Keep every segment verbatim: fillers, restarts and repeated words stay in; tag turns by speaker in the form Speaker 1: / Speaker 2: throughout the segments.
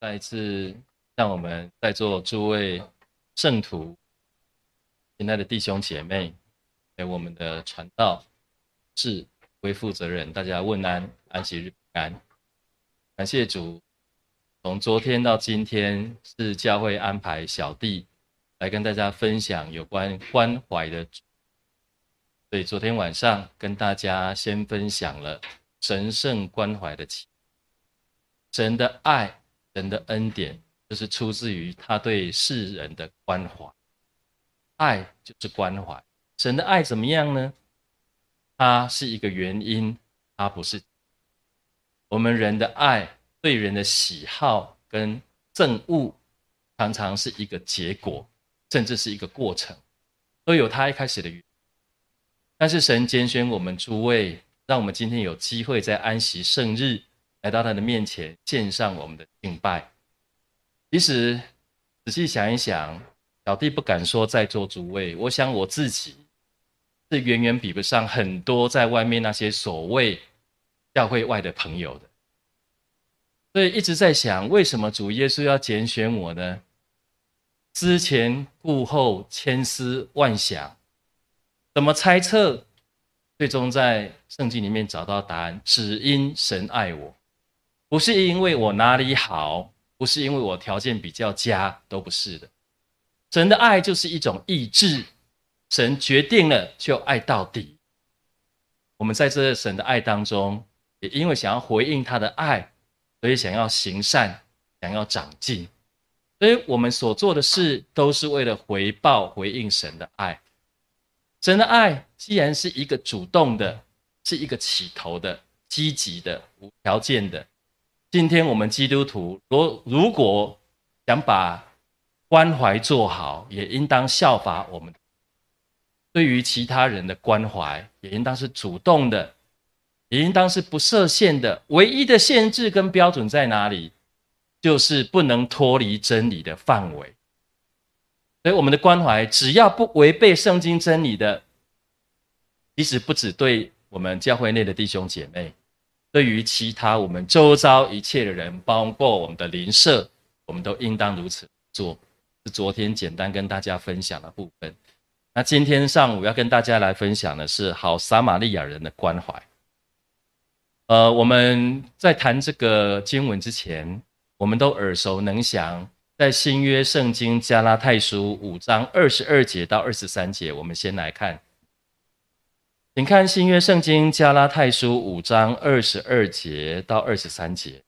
Speaker 1: 再一次让我们在座诸位圣徒、亲爱的弟兄姐妹，给我们的传道是为负责人，大家问安，安息日平安。感谢主，从昨天到今天是教会安排小弟来跟大家分享有关关怀的主。所以昨天晚上跟大家先分享了神圣关怀的启，神的爱，神的恩典，就是出自于他对世人的关怀。爱就是关怀，神的爱怎么样呢？它是一个原因，它不是。我们人的爱，对人的喜好跟憎恶，常常是一个结果，甚至是一个过程，都有它一开始的原因。但是神拣选我们诸位，让我们今天有机会在安息圣日来到他的面前，献上我们的敬拜。其实仔细想一想，小弟不敢说在座诸位，我想我自己是远远比不上很多在外面那些所谓教会外的朋友的。所以一直在想，为什么主耶稣要拣选我呢？思前顾后，千思万想，怎么猜测？最终在圣经里面找到答案，只因神爱我，不是因为我哪里好，不是因为我条件比较佳，都不是的。神的爱就是一种意志，神决定了就爱到底。我们在这神的爱当中，也因为想要回应他的爱，所以想要行善，想要长进。所以我们所做的事都是为了回报回应神的爱。神的爱既然是一个主动的，是一个起头的，积极的，无条件的，今天我们基督徒如果想把关怀做好，也应当效法我们对于其他人的关怀，也应当是主动的，也应当是不设限的。唯一的限制跟标准在哪里？就是不能脱离真理的范围。所以我们的关怀只要不违背圣经真理的，其实不只对我们教会内的弟兄姐妹，对于其他我们周遭一切的人，包括我们的邻舍，我们都应当如此做。是昨天简单跟大家分享的部分。那今天上午要跟大家来分享的是好撒玛利亚人的关怀。呃，我们在谈这个经文之前，我们都耳熟能详，在新约圣经加拉太书五章二十二节到二十三节，我们先来看。请看新约圣经加拉太书五章二十二节到二十三节。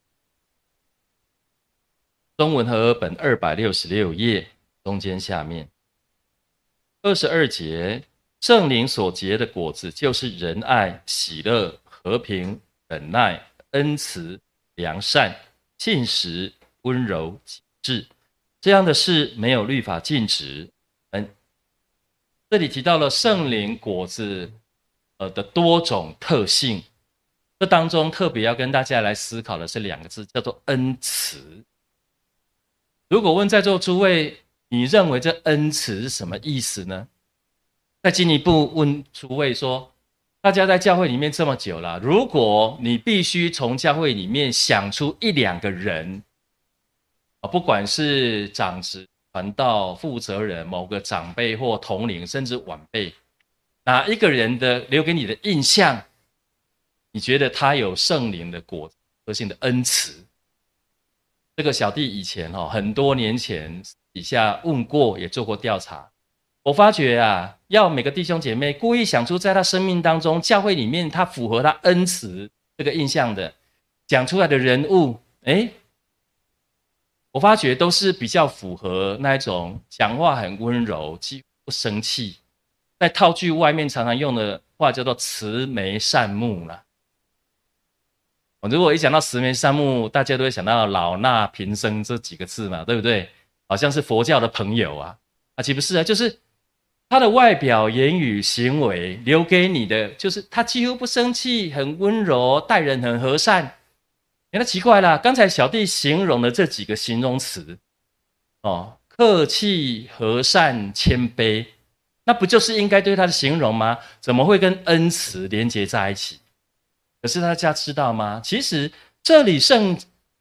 Speaker 1: 中文和合本二百六十六页，中间下面。二十二节，圣灵所结的果子，就是仁爱、喜乐、和平、忍耐、恩慈、良善、信实、温柔、节制。这样的事没有律法禁止。嗯，这里提到了圣灵果子呃的多种特性，这当中特别要跟大家来思考的是两个字，叫做恩慈。如果问在座诸位，你认为这恩慈是什么意思呢？再进一步问诸位说，大家在教会里面这么久了，如果你必须从教会里面想出一两个人，不管是长职、传道、负责人、某个长辈或同龄甚至晚辈，哪一个人的留给你的印象，你觉得他有圣灵的果子特性的恩慈？这个小弟以前很多年前底下问过，也做过调查。我发觉啊，要每个弟兄姐妹故意想出在他生命当中教会里面他符合他恩慈这个印象的讲出来的人物，诶，我发觉都是比较符合那一种讲话很温柔，几乎不生气，在套句外面常常用的话叫做慈眉善目啦。如果一讲到慈眉善目，大家都会想到老衲平生这几个字嘛，对不对？好像是佛教的朋友啊，啊，岂不是啊？就是他的外表、言语、行为留给你的，就是他几乎不生气，很温柔，待人很和善。那奇怪啦，刚才小弟形容的这几个形容词，哦，客气、和善、谦卑，那不就是应该对他的形容吗？怎么会跟恩慈连结在一起？可是大家知道吗？其实这里圣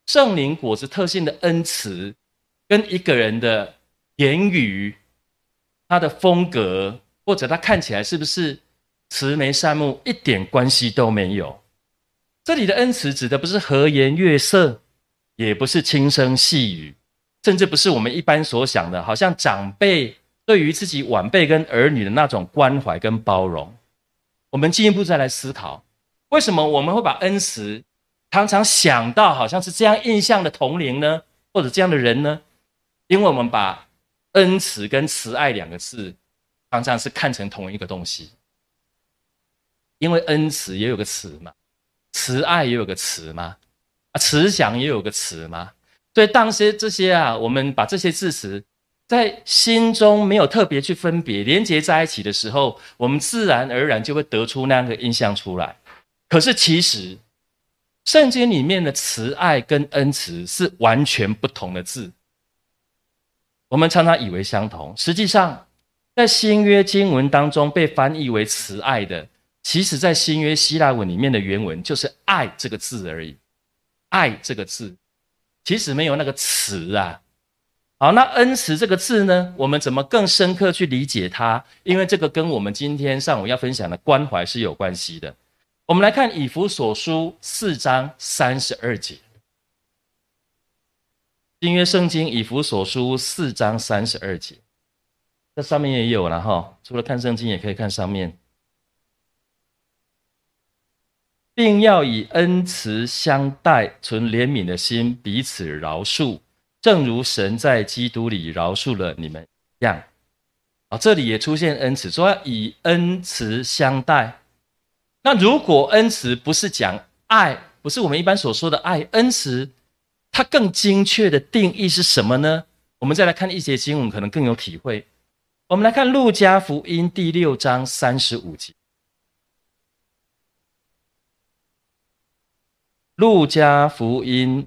Speaker 1: 圣灵果子特性的恩慈，跟一个人的言语、他的风格，或者他看起来是不是慈眉善目，一点关系都没有。这里的恩慈指的不是和颜悦色，也不是轻声细语，甚至不是我们一般所想的，好像长辈对于自己晚辈跟儿女的那种关怀跟包容。我们进一步再来思考，为什么我们会把恩慈常常想到好像是这样印象的同龄呢，或者这样的人呢？因为我们把恩慈跟慈爱两个字常常是看成同一个东西。因为恩慈也有个慈嘛，慈爱也有个慈嘛，啊，慈祥也有个慈嘛。所以当些这些啊，我们把这些字词在心中没有特别去分别连结在一起的时候，我们自然而然就会得出那样的印象出来。可是其实圣经里面的慈爱跟恩慈是完全不同的字，我们常常以为相同，实际上在新约经文当中被翻译为慈爱的，其实在新约希腊文里面的原文就是爱这个字而已。爱这个字其实没有那个慈啊。好，那恩慈这个字呢，我们怎么更深刻去理解它？因为这个跟我们今天上午要分享的关怀是有关系的。我们来看以弗所书四章三十二节，新约圣经以弗所书四章三十二节，这上面也有了哈，除了看圣经也可以看上面。并要以恩慈相待，存怜悯的心，彼此饶恕，正如神在基督里饶恕了你们一样。啊，这里也出现恩慈，说要以恩慈相待。那如果恩慈不是讲爱，不是我们一般所说的爱，恩慈它更精确的定义是什么呢？我们再来看一节经文，可能更有体会。我们来看路加福音第六章三十五节。路加福音，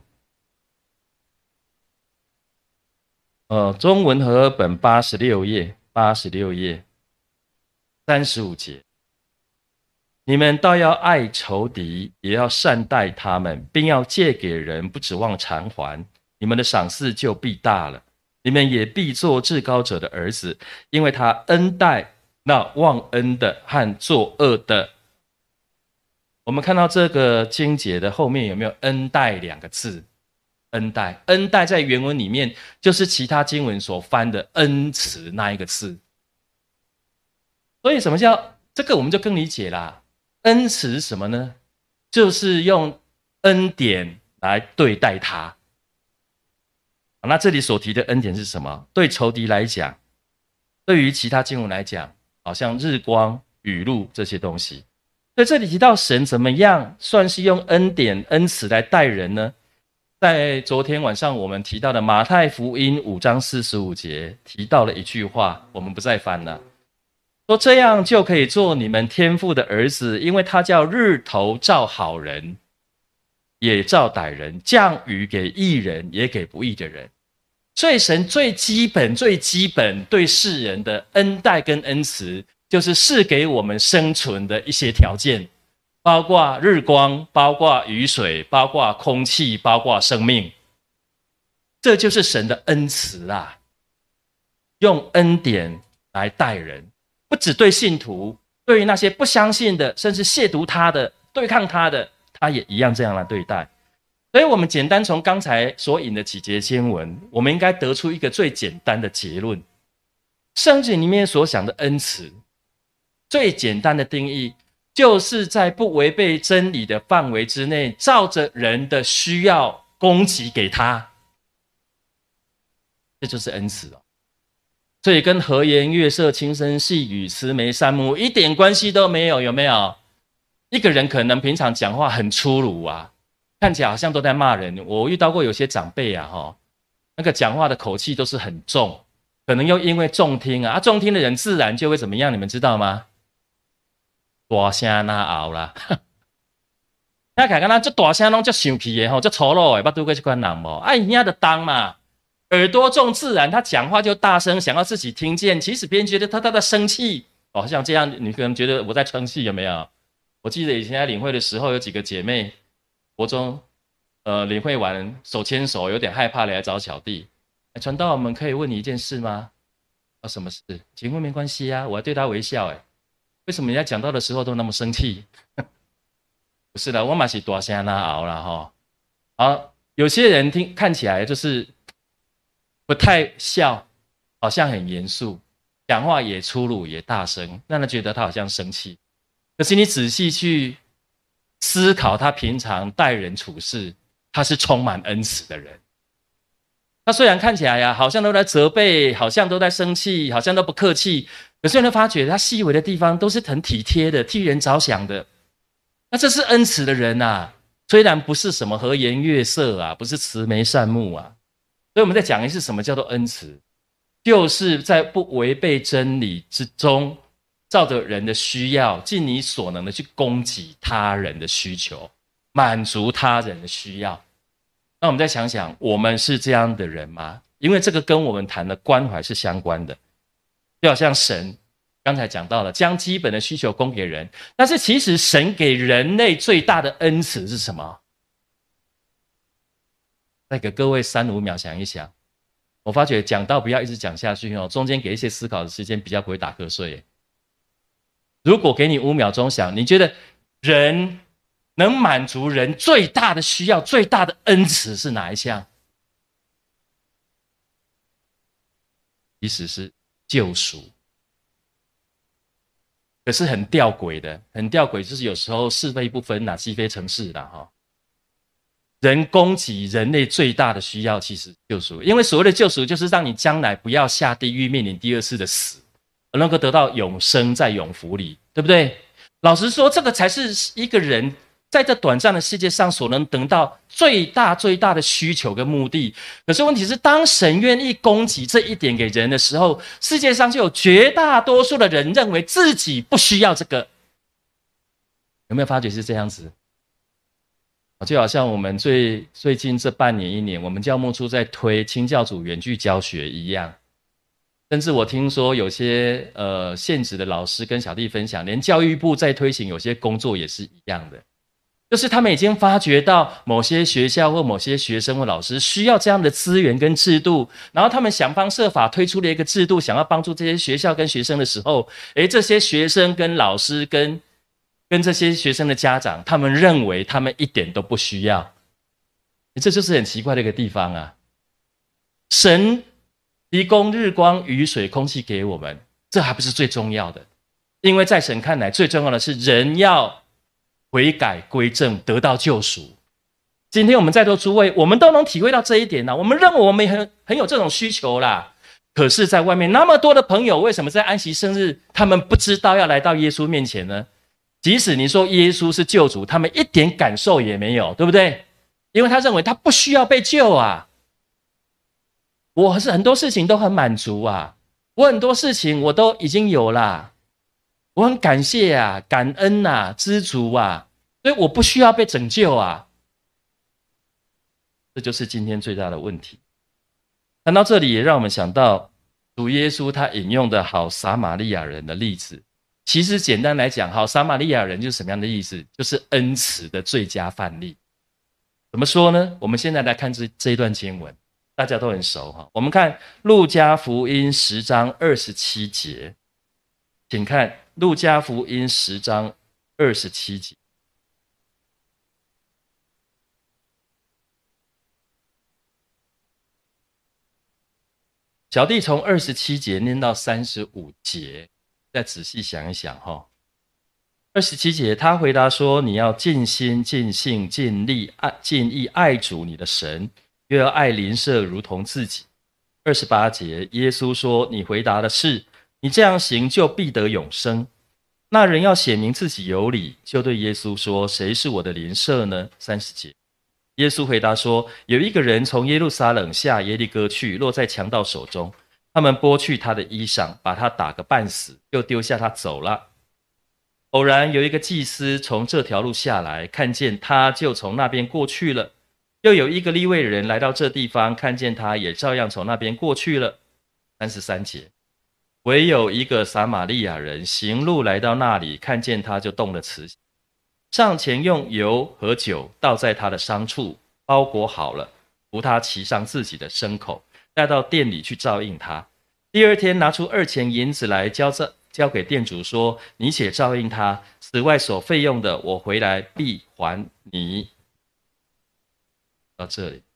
Speaker 1: 呃，中文和合本八十六页，八十六页，三十五节。你们倒要爱仇敌，也要善待他们，并要借给人，不指望偿还，你们的赏赐就必大了。你们也必做至高者的儿子，因为他恩待那忘恩的和作恶的。我们看到这个经节的后面有没有恩待两个字？恩待，恩待在原文里面就是其他经文所翻的恩慈那一个字。所以什么叫这个我们就更理解啦。恩慈是什么呢？就是用恩典来对待他。那这里所提的恩典是什么？对仇敌来讲，对于其他经文来讲，好像日光、雨露这些东西。所以这里提到神怎么样算是用恩典、恩慈来待人呢？在昨天晚上我们提到的马太福音五章四十五节提到了一句话，我们不再翻了，说这样就可以做你们天父的儿子，因为他叫日头照好人，也照歹人，降雨给义人，也给不义的人。所以神最基本、最基本对世人的恩待跟恩慈，就是赐给我们生存的一些条件，包括日光，包括雨水，包括空气，包括生命。这就是神的恩慈啊，用恩典来待人，不只对信徒，对于那些不相信的，甚至亵渎他的、对抗他的，他也一样这样来对待。所以我们简单从刚才所引的几节经文，我们应该得出一个最简单的结论：圣经里面所想的恩慈，最简单的定义，就是在不违背真理的范围之内，照着人的需要供给给他，这就是恩慈哦。所以跟和颜悦色、轻声细语、慈眉善目一点关系都没有，有没有？一个人可能平常讲话很粗鲁啊，看起来好像都在骂人。我遇到过有些长辈啊，齁，那个讲话的口气都是很重，可能又因为重听啊，啊重听的人自然就会怎么样？你们知道吗？大声呐熬啦，那看看他这大声拢就生气的吼，就粗鲁的，捌拄过这款人无？哎，兄的当嘛，耳朵重自然，他讲话就大声，想要自己听见。其实别人觉得他他在生气，哦，像这样，你可能觉得我在生气，有没有？我记得以前在领会的时候，有几个姐妹，国中呃领会完手牵手，有点害怕来找小弟。哎，传道，我们可以问你一件事吗？啊，什么事？请问没关系啊，我还对他微笑。哎，为什么人家讲到的时候都那么生气？不是的，我嘛是大声呐熬了哈。好，有些人听看起来就是不太笑，好像很严肃，讲话也粗鲁也大声，让人觉得他好像生气。可是你仔细去思考他平常待人处事，他是充满恩慈的人。他虽然看起来呀、啊，好像都在责备，好像都在生气，好像都不客气，可是你会发觉他细微的地方都是很体贴的，替人着想的。那这是恩慈的人啊，虽然不是什么和颜悦色啊，不是慈眉善目啊。所以我们在讲的是什么叫做恩慈，就是在不违背真理之中，照着人的需要，尽你所能的去供给他人的需求，满足他人的需要。那我们再想想，我们是这样的人吗？因为这个跟我们谈的关怀是相关的，就好像神刚才讲到了，将基本的需求供给人，但是其实神给人类最大的恩慈是什么？再给各位三五秒想一想。我发觉讲到不要一直讲下去哦，中间给一些思考的时间，比较不会打瞌睡。如果给你五秒钟想，你觉得人能满足人最大的需要、最大的恩慈是哪一项？其实是救赎。可是很吊诡的，很吊诡，就是有时候是非不分啦，是非成事啦哈。人供给人类最大的需要，其实救赎。因为所谓的救赎，就是让你将来不要下地狱，面临第二次的死，而能够得到永生，在永福里，对不对？老实说，这个才是一个人在这短暂的世界上所能得到最大最大的需求跟目的。可是问题是，当神愿意供给这一点给人的时候，世界上就有绝大多数的人认为自己不需要这个。有没有发觉是这样子？就好像我们最最近这半年一年，我们教牧处在推清教组远距教学一样。甚至我听说有些呃现职的老师跟小弟分享，连教育部在推行有些工作也是一样的，就是他们已经发觉到某些学校或某些学生或老师需要这样的资源跟制度，然后他们想方设法推出了一个制度，想要帮助这些学校跟学生的时候，诶，这些学生跟老师跟跟这些学生的家长，他们认为他们一点都不需要，这就是很奇怪的一个地方啊。神提供日光、雨水、空气给我们，这还不是最重要的，因为在神看来，最重要的是人要悔改归正，得到救赎。今天我们在座诸位，我们都能体会到这一点啊。我们认为我们很很有这种需求啦，可是在外面那么多的朋友，为什么在安息生日，他们不知道要来到耶稣面前呢？即使你说耶稣是救主，他们一点感受也没有，对不对？因为他认为他不需要被救啊。我是很多事情都很满足啊，我很多事情我都已经有啦，我很感谢啊，感恩啊，知足啊，所以我不需要被拯救啊。这就是今天最大的问题。谈到这里，也让我们想到主耶稣他引用的好撒玛利亚人的例子。其实简单来讲，好撒玛利亚人就是什么样的意思？就是恩慈的最佳范例。怎么说呢？我们现在来看这这一段经文，大家都很熟哈。我们看路加福音十章二十七节，请看路加福音十章二十七节。小弟从二十七节念到三十五节。再仔细想一想哈，二十七节他回答说：“你要尽心、尽性、尽力、爱尽意爱主你的神，又要爱邻舍如同自己。”二十八节耶稣说：“你回答的是，你这样行就必得永生。”那人要显明自己有理，就对耶稣说：“谁是我的邻舍呢？”三十节耶稣回答说：“有一个人从耶路撒冷下耶利哥去，落在强盗手中。他们剥去他的衣裳，把他打个半死，又丢下他走了。偶然有一个祭司从这条路下来，看见他，就从那边过去了。又有一个利未人来到这地方，看见他，也照样从那边过去了。”三十三节唯有一个撒玛利亚人行路来到那里，看见他，就动了慈心，上前用油和酒倒在他的伤处， 包裹好了，扶他骑上自己的牲口，带到店里去照应他。第二天拿出二钱银子来交这交给店主说：“你且照应他，此外所费用的，我回来必还你。”到这里，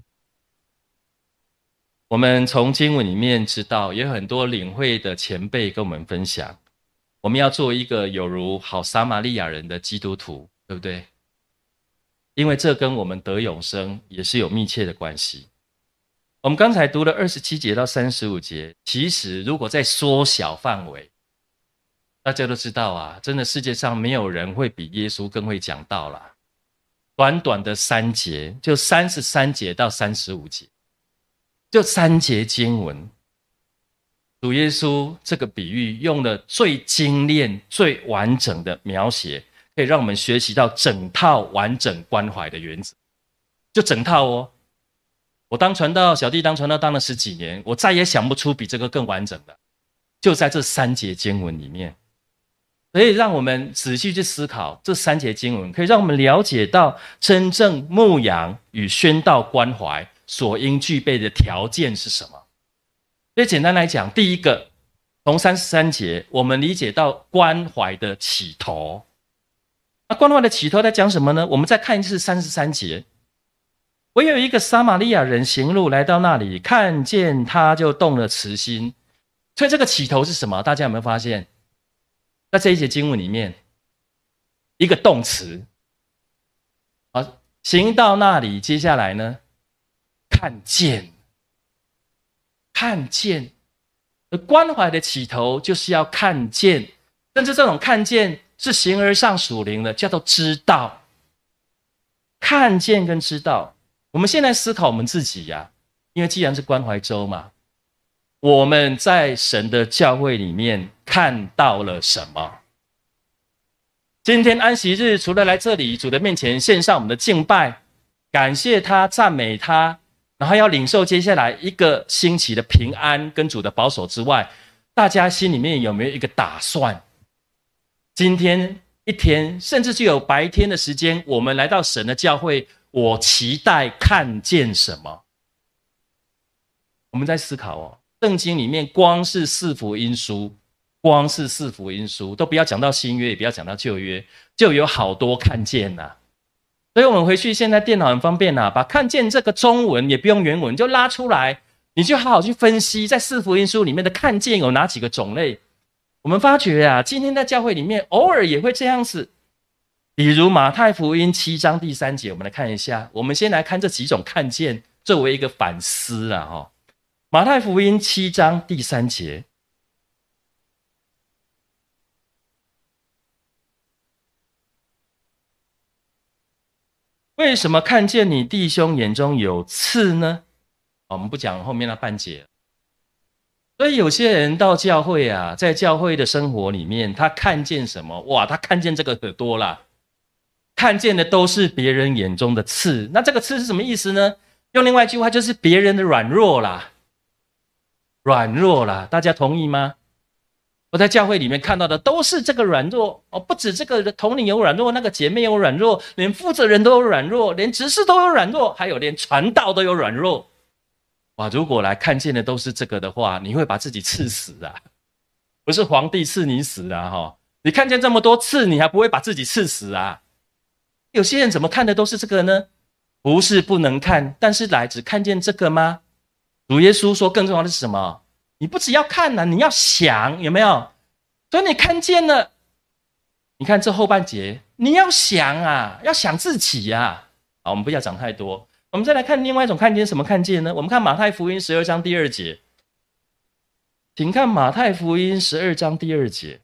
Speaker 1: 我们从经文里面知道，有很多领会的前辈跟我们分享，我们要做一个有如好撒玛利亚人的基督徒，对不对？因为这跟我们得永生也是有密切的关系。我们刚才读了二十七节到三十五节，其实如果再缩小范围，大家都知道啊，真的世界上没有人会比耶稣更会讲道啦。短短的三节，就三十三节到三十五节，就三节经文，主耶稣这个比喻用了最精炼、最完整的描写，可以让我们学习到整套完整关怀的原则。就整套哦，我当传道，小弟当传道当了十几年，我再也想不出比这个更完整的，就在这三节经文里面。所以让我们仔细去思考这三节经文，可以让我们了解到真正牧养与宣道关怀所应具备的条件是什么。所以简单来讲，第一个，从三十三节我们理解到关怀的起头。那关怀的起头在讲什么呢？我们再看一次三十三节，唯有一个撒玛利亚人行路来到那里，看见他就动了慈心。所以这个起头是什么？大家有没有发现？在这一节经文里面，一个动词，啊，行到那里，接下来呢，看见，看见，而关怀的起头就是要看见，甚至这种看见是形而上属灵的，叫做知道。看见跟知道，我们现在思考我们自己呀、啊，因为既然是关怀周嘛。我们在神的教会里面看到了什么？今天安息日，除了来这里主的面前献上我们的敬拜，感谢他、赞美他，然后要领受接下来一个星期的平安跟主的保守之外，大家心里面有没有一个打算？今天一天，甚至就有白天的时间，我们来到神的教会，我期待看见什么？我们在思考哦。圣经里面光是四福音书，光是四福音书，都不要讲到新约，也不要讲到旧约，就有好多看见呐、啊。所以我们回去，现在电脑很方便呐、啊，把看见这个中文也不用原文就拉出来，你就好好去分析，在四福音书里面的看见有哪几个种类。我们发觉啊，今天在教会里面偶尔也会这样子，比如马太福音七章第三节，我们来看一下。我们先来看这几种看见，作为一个反思啊，哈。马太福音七章第三节，为什么看见你弟兄眼中有刺呢？我们不讲后面那半节。所以有些人到教会啊，在教会的生活里面，他看见什么？哇，他看见这个可多了，看见的都是别人眼中的刺。那这个刺是什么意思呢？用另外一句话就是别人的软弱啦。软弱啦，大家同意吗？我在教会里面看到的都是这个软弱哦，不止这个同龄有软弱，那个姐妹有软弱，连负责人都有软弱，连执事都有软弱，还有连传道都有软弱。哇，如果来看见的都是这个的话，你会把自己刺死啊！不是皇帝刺你死啊！哈，你看见这么多刺，你还不会把自己刺死啊？有些人怎么看的都是这个呢？不是不能看，但是来只看见这个吗？主耶稣说更重要的是什么？你不只要看啊，你要想，有没有？所以你看见了，你看这后半节，你要想啊，要想自己啊。好，我们不要讲太多，我们再来看另外一种看见，什么看见呢？我们看马太福音十二章第二节，请看马太福音十二章第二节。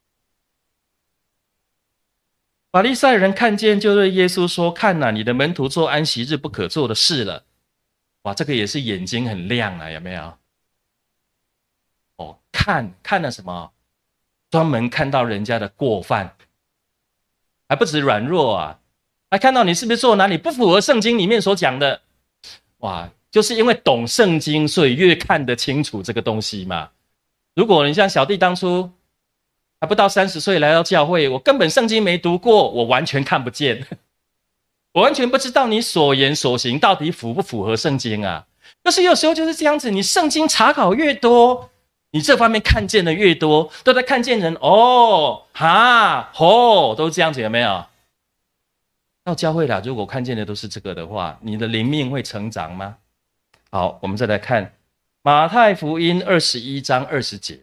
Speaker 1: 法利赛人看见，就对耶稣说：“看哪、啊，你的门徒做安息日不可做的事了。”哇，这个也是眼睛很亮啊，有没有？哦，看看了什么？专门看到人家的过犯，还不止软弱啊，还看到你是不是做哪里不符合圣经里面所讲的。哇，就是因为懂圣经，所以越看得清楚这个东西嘛。如果你像小弟当初还不到三十岁来到教会，我根本圣经没读过，我完全看不见。 我完全不知道你所言所行到底符不符合圣经啊。可是有时候就是这样子，你圣经查考越多，你这方面看见的越多，都在看见人哦哈吼，都这样子，有没有？到教会了，如果看见的都是这个的话，你的灵命会成长吗？好，我们再来看马太福音二十一章二十节。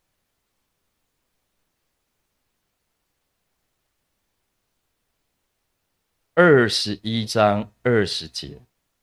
Speaker 1: 二十一章二十节，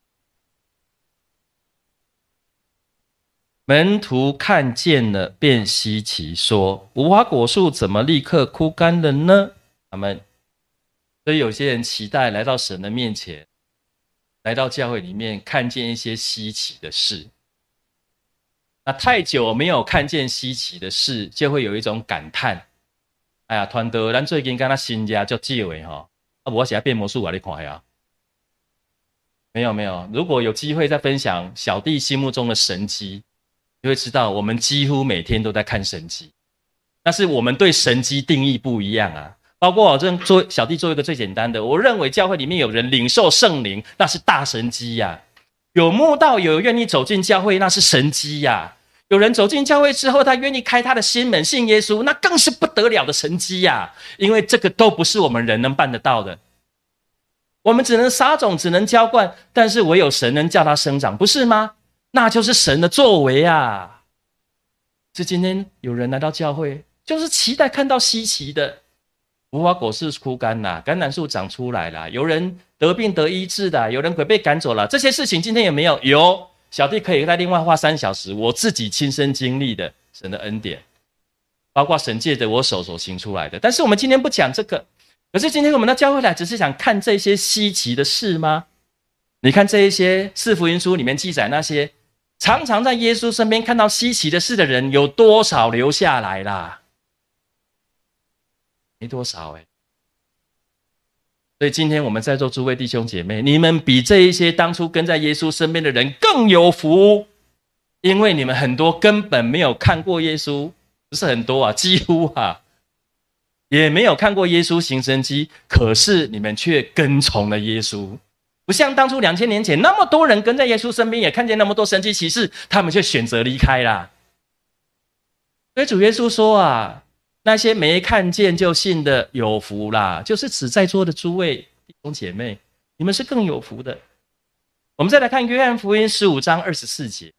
Speaker 1: 门徒看见了，便稀奇说：“无花果树怎么立刻枯干了呢？”阿们。所以有些人期待来到神的面前，来到教会里面，看见一些稀奇的事。那太久没有看见稀奇的事，就会有一种感叹：哎呀，团队咱最近跟他新家叫借位哈，啊，我写变魔术啊，你看呀？没有没有，如果有机会再分享小弟心目中的神迹，你会知道我们几乎每天都在看神迹，但是我们对神迹定义不一样啊。包括我这做小弟做一个最简单的，我认为教会里面有人领受圣灵，那是大神迹呀、啊；有慕道友愿意走进教会，那是神迹呀、啊；有人走进教会之后，他愿意开他的心门信耶稣，那更是不得了的神迹呀、啊！因为这个都不是我们人能办得到的。我们只能撒种，只能浇灌，但是唯有神能叫它生长，不是吗？那就是神的作为啊！是今天有人来到教会，就是期待看到稀奇的无花果树枯干啦，橄榄树长出来啦，有人得病得医治的，有人鬼被赶走了，这些事情今天有没有？有，小弟可以再另外花三小时，我自己亲身经历的神的恩典，包括神借着我手所行出来的。但是我们今天不讲这个。可是今天我们到教会来，只是想看这些稀奇的事吗？你看这一些四福音书里面记载那些常常在耶稣身边看到稀奇的事的人，有多少留下来啦？没多少哎、欸。所以今天我们在座诸位弟兄姐妹，你们比这一些当初跟在耶稣身边的人更有福，因为你们很多根本没有看过耶稣，不是很多啊，几乎啊。也没有看过耶稣行神迹，可是你们却跟从了耶稣，不像当初两千年前那么多人跟在耶稣身边，也看见那么多神迹奇事，他们却选择离开啦。所以主耶稣说啊，那些没看见就信的有福啦，就是指在座的诸位弟兄姐妹，你们是更有福的。我们再来看约翰福音十五章二十四节，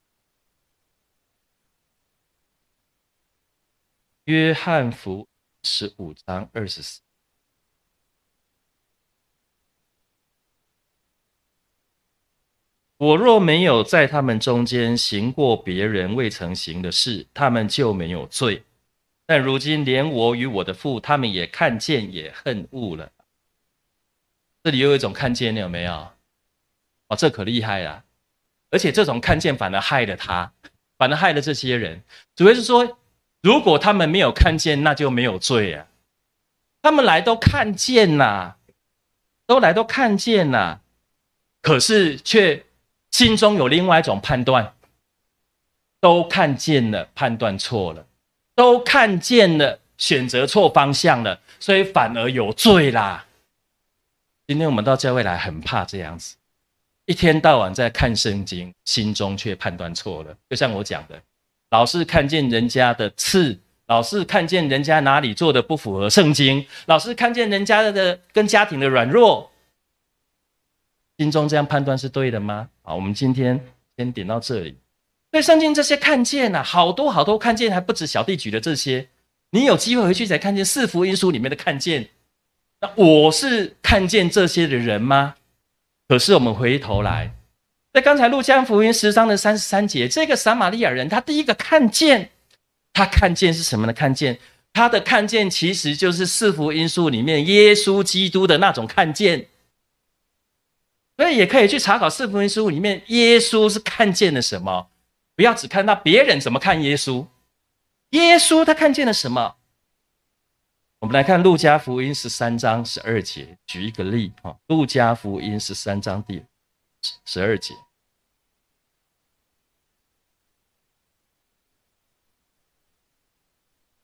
Speaker 1: 约翰福十五章二十四。我若没有在他们中间行过别人未曾行的事，他们就没有罪。但如今连我与我的父，他们也看见，也恨恶了。这里又有一种看见，你有没有？哦，这可厉害了！而且这种看见反而害了他，反而害了这些人。主要是说，如果他们没有看见，那就没有罪啊。他们来都看见啦，都来都看见啦，可是却心中有另外一种判断，都看见了，判断错了，都看见了，选择错方向了，所以反而有罪啦。今天我们到教会来很怕这样子，一天到晚在看圣经，心中却判断错了。就像我讲的，老是看见人家的刺，老是看见人家哪里做的不符合圣经，老是看见人家的跟家庭的软弱，心中这样判断是对的吗？好，我们今天先点到这里。对圣经这些看见啊，好多好多看见，还不止小弟举的这些。你有机会回去才看见四福音书里面的看见。那我是看见这些的人吗？可是我们回头来，在刚才路加福音十章的三十三节，这个撒玛利亚人，他第一个看见，他看见是什么呢？看见他的看见其实就是四福音书里面耶稣基督的那种看见。所以也可以去查考四福音书里面耶稣是看见了什么，不要只看到别人怎么看耶稣，耶稣他看见了什么。我们来看路加福音十三章十二节，举一个例，路加福音十三章第十二节，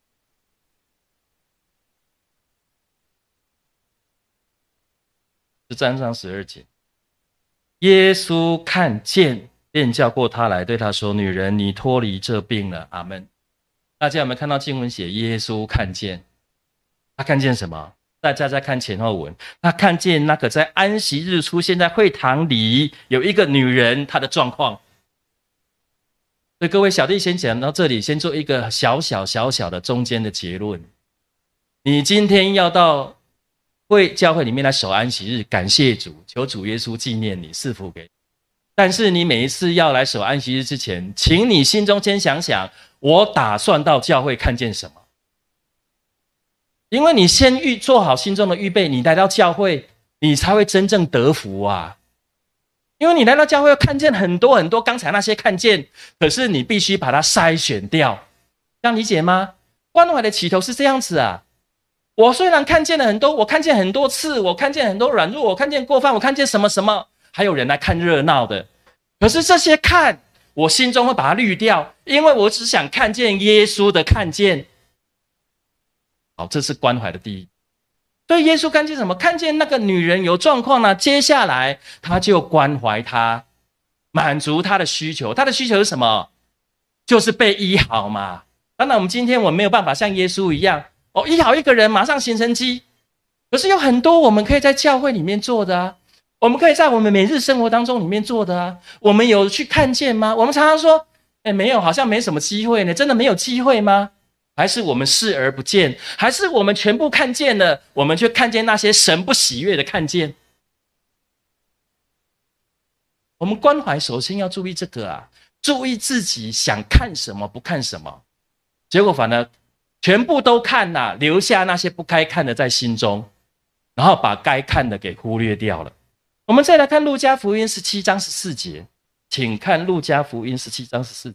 Speaker 1: 知三章十二节，耶稣看见，便叫过他来，对他说：“女人，你脱离这病了。”阿们。大家有没有看到经文写耶稣看见？他看见什么？大家在看前后文，他看见那个在安息日出现在会堂里有一个女人，她的状况。所以各位小弟先讲到这里，先做一个小小小小的中间的结论。你今天要到会教会里面来守安息日，感谢主，求主耶稣纪念你，赐福给你。但是你每一次要来守安息日之前，请你心中先想想，我打算到教会看见什么？因为你先预做好心中的预备，你来到教会，你才会真正得福啊。因为你来到教会要看见很多很多刚才那些看见，可是你必须把它筛选掉，这样理解吗？关怀的起头是这样子啊。我虽然看见了很多，我看见很多次，我看见很多软弱，我看见过犯，我看见什么什么，还有人来看热闹的。可是这些看，我心中会把它滤掉，因为我只想看见耶稣的看见。好，这是关怀的第一。所以耶稣看见什么？看见那个女人有状况呢，接下来他就关怀她，满足她的需求。她的需求是什么？就是被医好嘛。当然我们今天我们没有办法像耶稣一样，哦，医好一个人马上行神迹。可是有很多我们可以在教会里面做的啊，我们可以在我们每日生活当中里面做的啊。我们有去看见吗？我们常常说，哎，没有，好像没什么机会呢。真的没有机会吗？还是我们视而不见？还是我们全部看见了，我们却看见那些神不喜悦的看见？我们关怀首先要注意这个啊，注意自己想看什么不看什么，结果反而全部都看了，留下那些不该看的在心中，然后把该看的给忽略掉了。我们再来看路加福音十七章十四节，请看路加福音十七章十四节。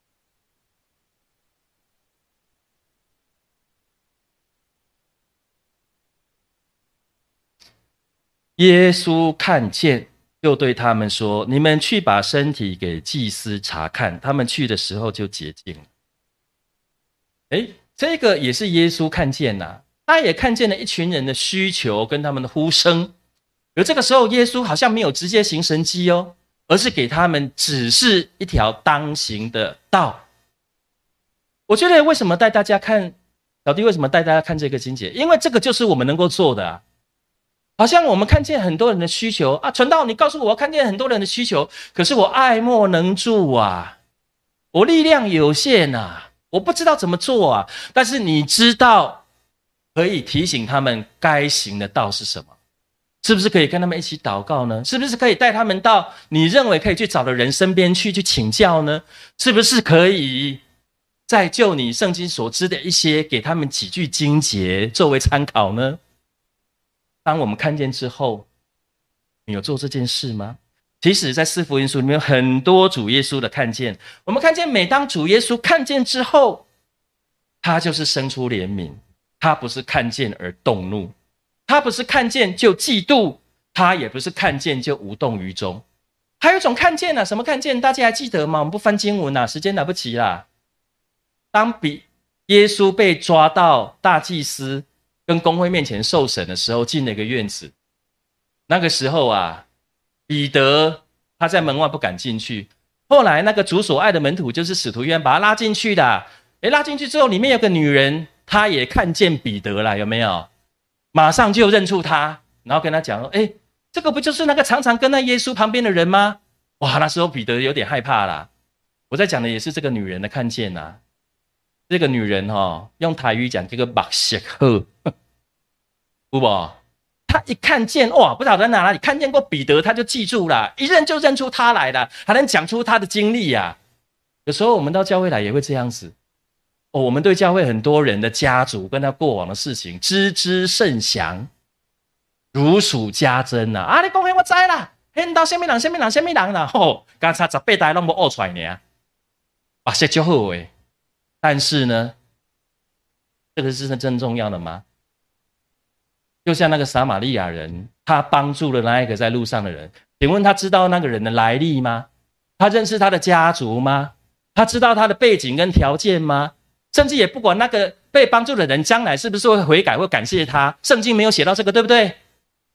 Speaker 1: 耶稣看见，就对他们说：“你们去把身体给祭司查看。”他们去的时候就洁净了。诶，这个也是耶稣看见呐、啊，他也看见了一群人的需求跟他们的呼声。而这个时候，耶稣好像没有直接行神迹哦，而是给他们指示一条当行的道。我觉得为什么带大家看，小弟为什么带大家看这个经节？因为这个就是我们能够做的啊。好像我们看见很多人的需求啊，传道，你告诉我，我看见很多人的需求，可是我爱莫能助啊，我力量有限啊，我不知道怎么做啊。但是你知道，可以提醒他们该行的道是什么？是不是可以跟他们一起祷告呢？是不是可以带他们到你认为可以去找的人身边去去请教呢？是不是可以再就你圣经所知的一些，给他们几句经节作为参考呢？当我们看见之后，你有做这件事吗？其实在四福音书里面有很多主耶稣的看见，我们看见每当主耶稣看见之后，他就是生出怜悯，他不是看见而动怒，他不是看见就嫉妒，他也不是看见就无动于衷。还有一种看见啊，什么看见？大家还记得吗？我们不翻经文啊，时间来不及啦。当比耶稣被抓到大祭司跟公会面前受审的时候，进了一个院子。那个时候啊，彼得他在门外不敢进去。后来那个主所爱的门徒就是使徒约翰，把他拉进去的。诶，拉进去之后，里面有个女人，她也看见彼得了，有没有？马上就认出他，然后跟他讲说：“诶，这个不就是那个常常跟在耶稣旁边的人吗？”哇，那时候彼得有点害怕啦。我在讲的也是这个女人的看见啊。这个女人哦，用台语讲这个目色好，有没？她一看见哇，不知道在哪里看见过彼得，她就记住了，一认就认出他来了，还能讲出他的经历啊。有时候我们到教会来也会这样子哦，我们对教会很多人的家族跟他过往的事情知之甚详，如数家珍啊。啊，你讲迄我知啦，迄到什么人、什么人、什么人啦，吼，刚才十八代拢无学出来呢，目色就好诶。但是呢，这个是真重要的吗？就像那个撒玛利亚人，他帮助了那一个在路上的人，请问他知道那个人的来历吗？他认识他的家族吗？他知道他的背景跟条件吗？甚至也不管那个被帮助的人将来是不是会悔改或感谢他，圣经没有写到这个，对不对？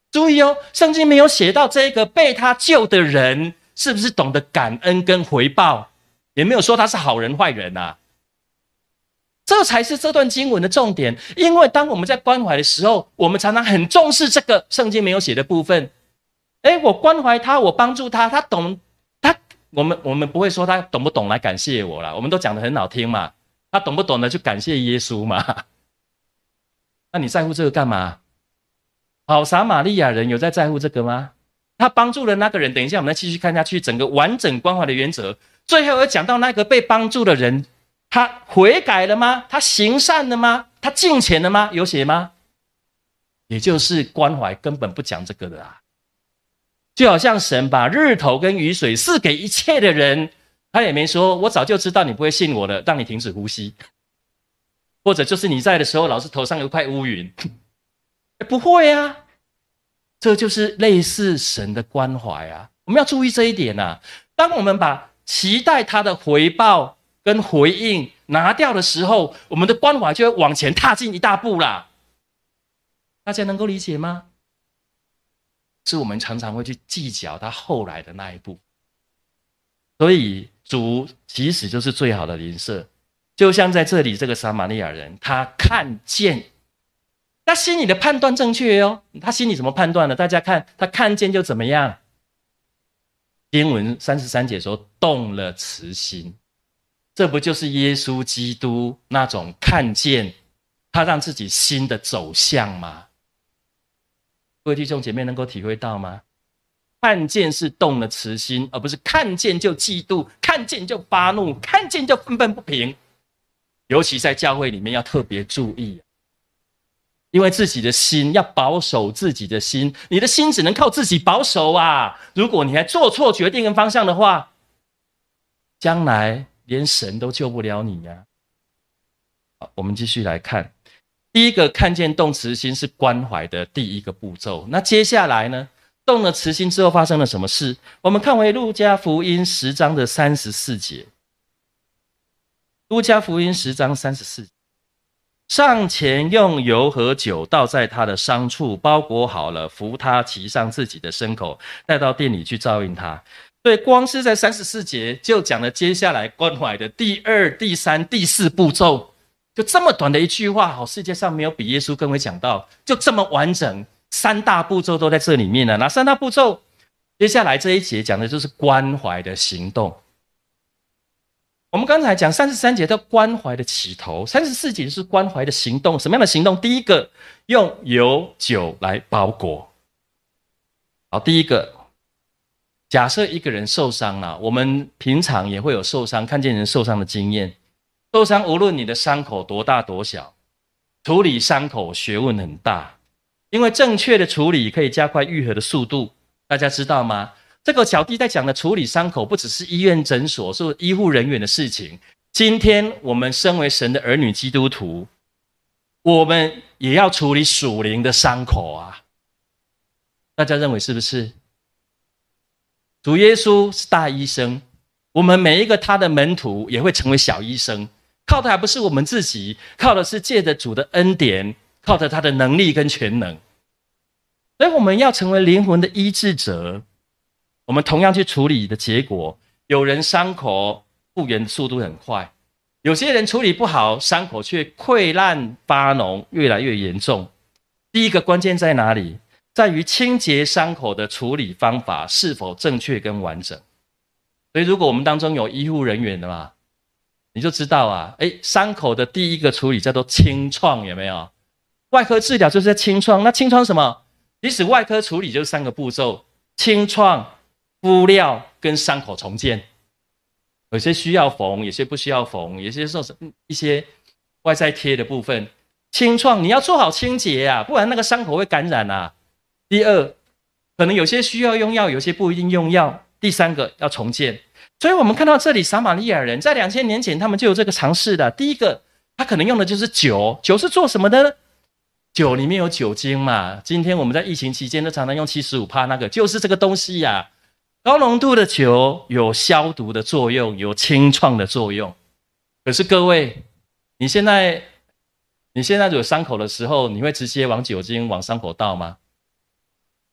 Speaker 1: 注意哦，圣经没有写到这个被他救的人是不是懂得感恩跟回报，也没有说他是好人坏人啊。这才是这段经文的重点，因为当我们在关怀的时候，我们常常很重视这个圣经没有写的部分。诶，我关怀他，我帮助他，他懂他，我们我们不会说他懂不懂来感谢我啦，我们都讲得很好听嘛，他懂不懂的就感谢耶稣嘛。那你在乎这个干嘛？好，撒玛利亚人有在在乎这个吗？他帮助了那个人，等一下我们再继续看下去，整个完整关怀的原则，最后有讲到那个被帮助的人，他悔改了吗？他行善了吗？他敬虔了吗？有写吗？也就是关怀根本不讲这个的啊。就好像神把日头跟雨水赐给一切的人，他也没说我早就知道你不会信我的，让你停止呼吸，或者就是你在的时候老是头上有块乌云。不会啊，这就是类似神的关怀啊，我们要注意这一点啊。当我们把期待他的回报跟回应拿掉的时候，我们的关怀就会往前踏进一大步啦。大家能够理解吗？是我们常常会去计较他后来的那一步。所以主其实就是最好的邻舍，就像在这里这个撒玛利亚人，他看见，他心里的判断正确哦。他心里怎么判断呢？大家看，他看见就怎么样？经文三十三节说动了慈心，这不就是耶稣基督那种看见他让自己心的走向吗？各位弟兄姐妹能够体会到吗？看见是动了慈心，而不是看见就嫉妒，看见就发怒，看见就愤愤不平。尤其在教会里面要特别注意，因为自己的心要保守自己的心，你的心只能靠自己保守啊。如果你还做错决定跟方向的话，将来连神都救不了你呀、啊。好，我们继续来看。第一个看见动慈心是关怀的第一个步骤，那接下来呢，动了慈心之后发生了什么事？我们看回路加福音十章的三十四节。路加福音十章三十四节，上前用油和酒倒在他的伤处，包裹好了，扶他骑上自己的牲口，带到店里去照应他。所以光是在三十四节就讲了接下来关怀的第二、第三、第四步骤。就这么短的一句话，好，世界上没有比耶稣更会讲到，就这么完整，三大步骤都在这里面了。哪三大步骤？接下来这一节讲的就是关怀的行动。我们刚才讲三十三节叫关怀的起头，三十四节是关怀的行动。什么样的行动？第一个，用油酒来包裹。好，第一个，假设一个人受伤了，我们平常也会有受伤，看见人受伤的经验。受伤无论你的伤口多大多小，处理伤口学问很大，因为正确的处理可以加快愈合的速度。大家知道吗？这个小弟在讲的处理伤口不只是医院诊所是医护人员的事情，今天我们身为神的儿女基督徒，我们也要处理属灵的伤口啊。大家认为是不是？主耶稣是大医生，我们每一个他的门徒也会成为小医生，靠的还不是我们自己，靠的是借着主的恩典，靠着他的能力跟全能。所以我们要成为灵魂的医治者，我们同样去处理的结果，有人伤口复原的速度很快，有些人处理不好，伤口却溃烂发脓，越来越严重。第一个关键在哪里？在于清洁伤口的处理方法是否正确跟完整。所以如果我们当中有医护人员的嘛，你就知道啊，诶，伤口的第一个处理叫做清创，有没有？外科治疗就是在清创，那清创什么？其实外科处理就是三个步骤：清创、敷料跟伤口重建。有些需要缝，有些不需要缝，有些受一些外在贴的部分。清创你要做好清洁啊，不然那个伤口会感染啊。第二，可能有些需要用药，有些不一定用药。第三个要重建。所以我们看到这里，撒玛利亚人在两千年前他们就有这个尝试的。第一个，他可能用的就是酒，酒是做什么的呢？酒里面有酒精嘛，今天我们在疫情期间都常常用 百分之七十五 那个，就是这个东西呀、啊。高浓度的酒有消毒的作用，有清创的作用。可是各位，你现在你现在有伤口的时候，你会直接往酒精往伤口倒吗？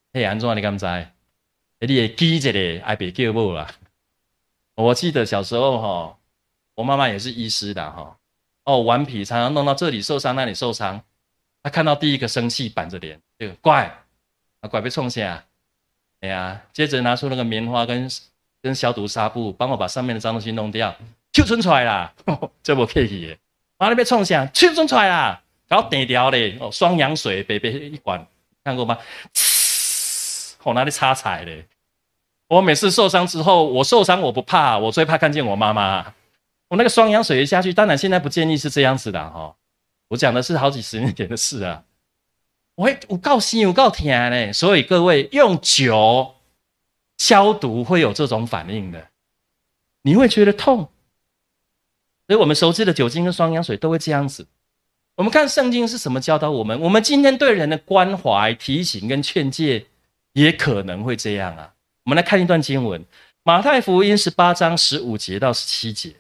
Speaker 1: 嘿，安怎你敢知？你会记一个爱别叫某啦。我记得小时候哈，我妈妈也是医师的哈。哦，顽皮常常弄到这里受伤那里受伤，她看到第一个生气，板着脸，这个怪，啊怪被冲下，哎呀，接着拿出那个棉花跟跟消毒纱布，帮我把上面的脏东西弄掉，抽出来啦，这不客气的，妈你被冲下，抽出来啦，然后点掉嘞，哦，双氧水，北北一管，看过吗？我哪里擦彩嘞？我每次受伤之后，我受伤我不怕，我最怕看见我妈妈。我那个双氧水一下去，当然现在不建议是这样子的哈。我讲的是好几十年前的事啊。我会有够心有够痛嘞，所以各位用酒消毒会有这种反应的，你会觉得痛。所以我们熟知的酒精跟双氧水都会这样子。我们看圣经是什么教导我们？我们今天对人的关怀、提醒跟劝诫，也可能会这样啊。我们来看一段经文，马太福音十八章十五节到十七节。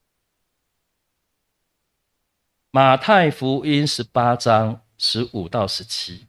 Speaker 1: 马太福音十八章十五到十七。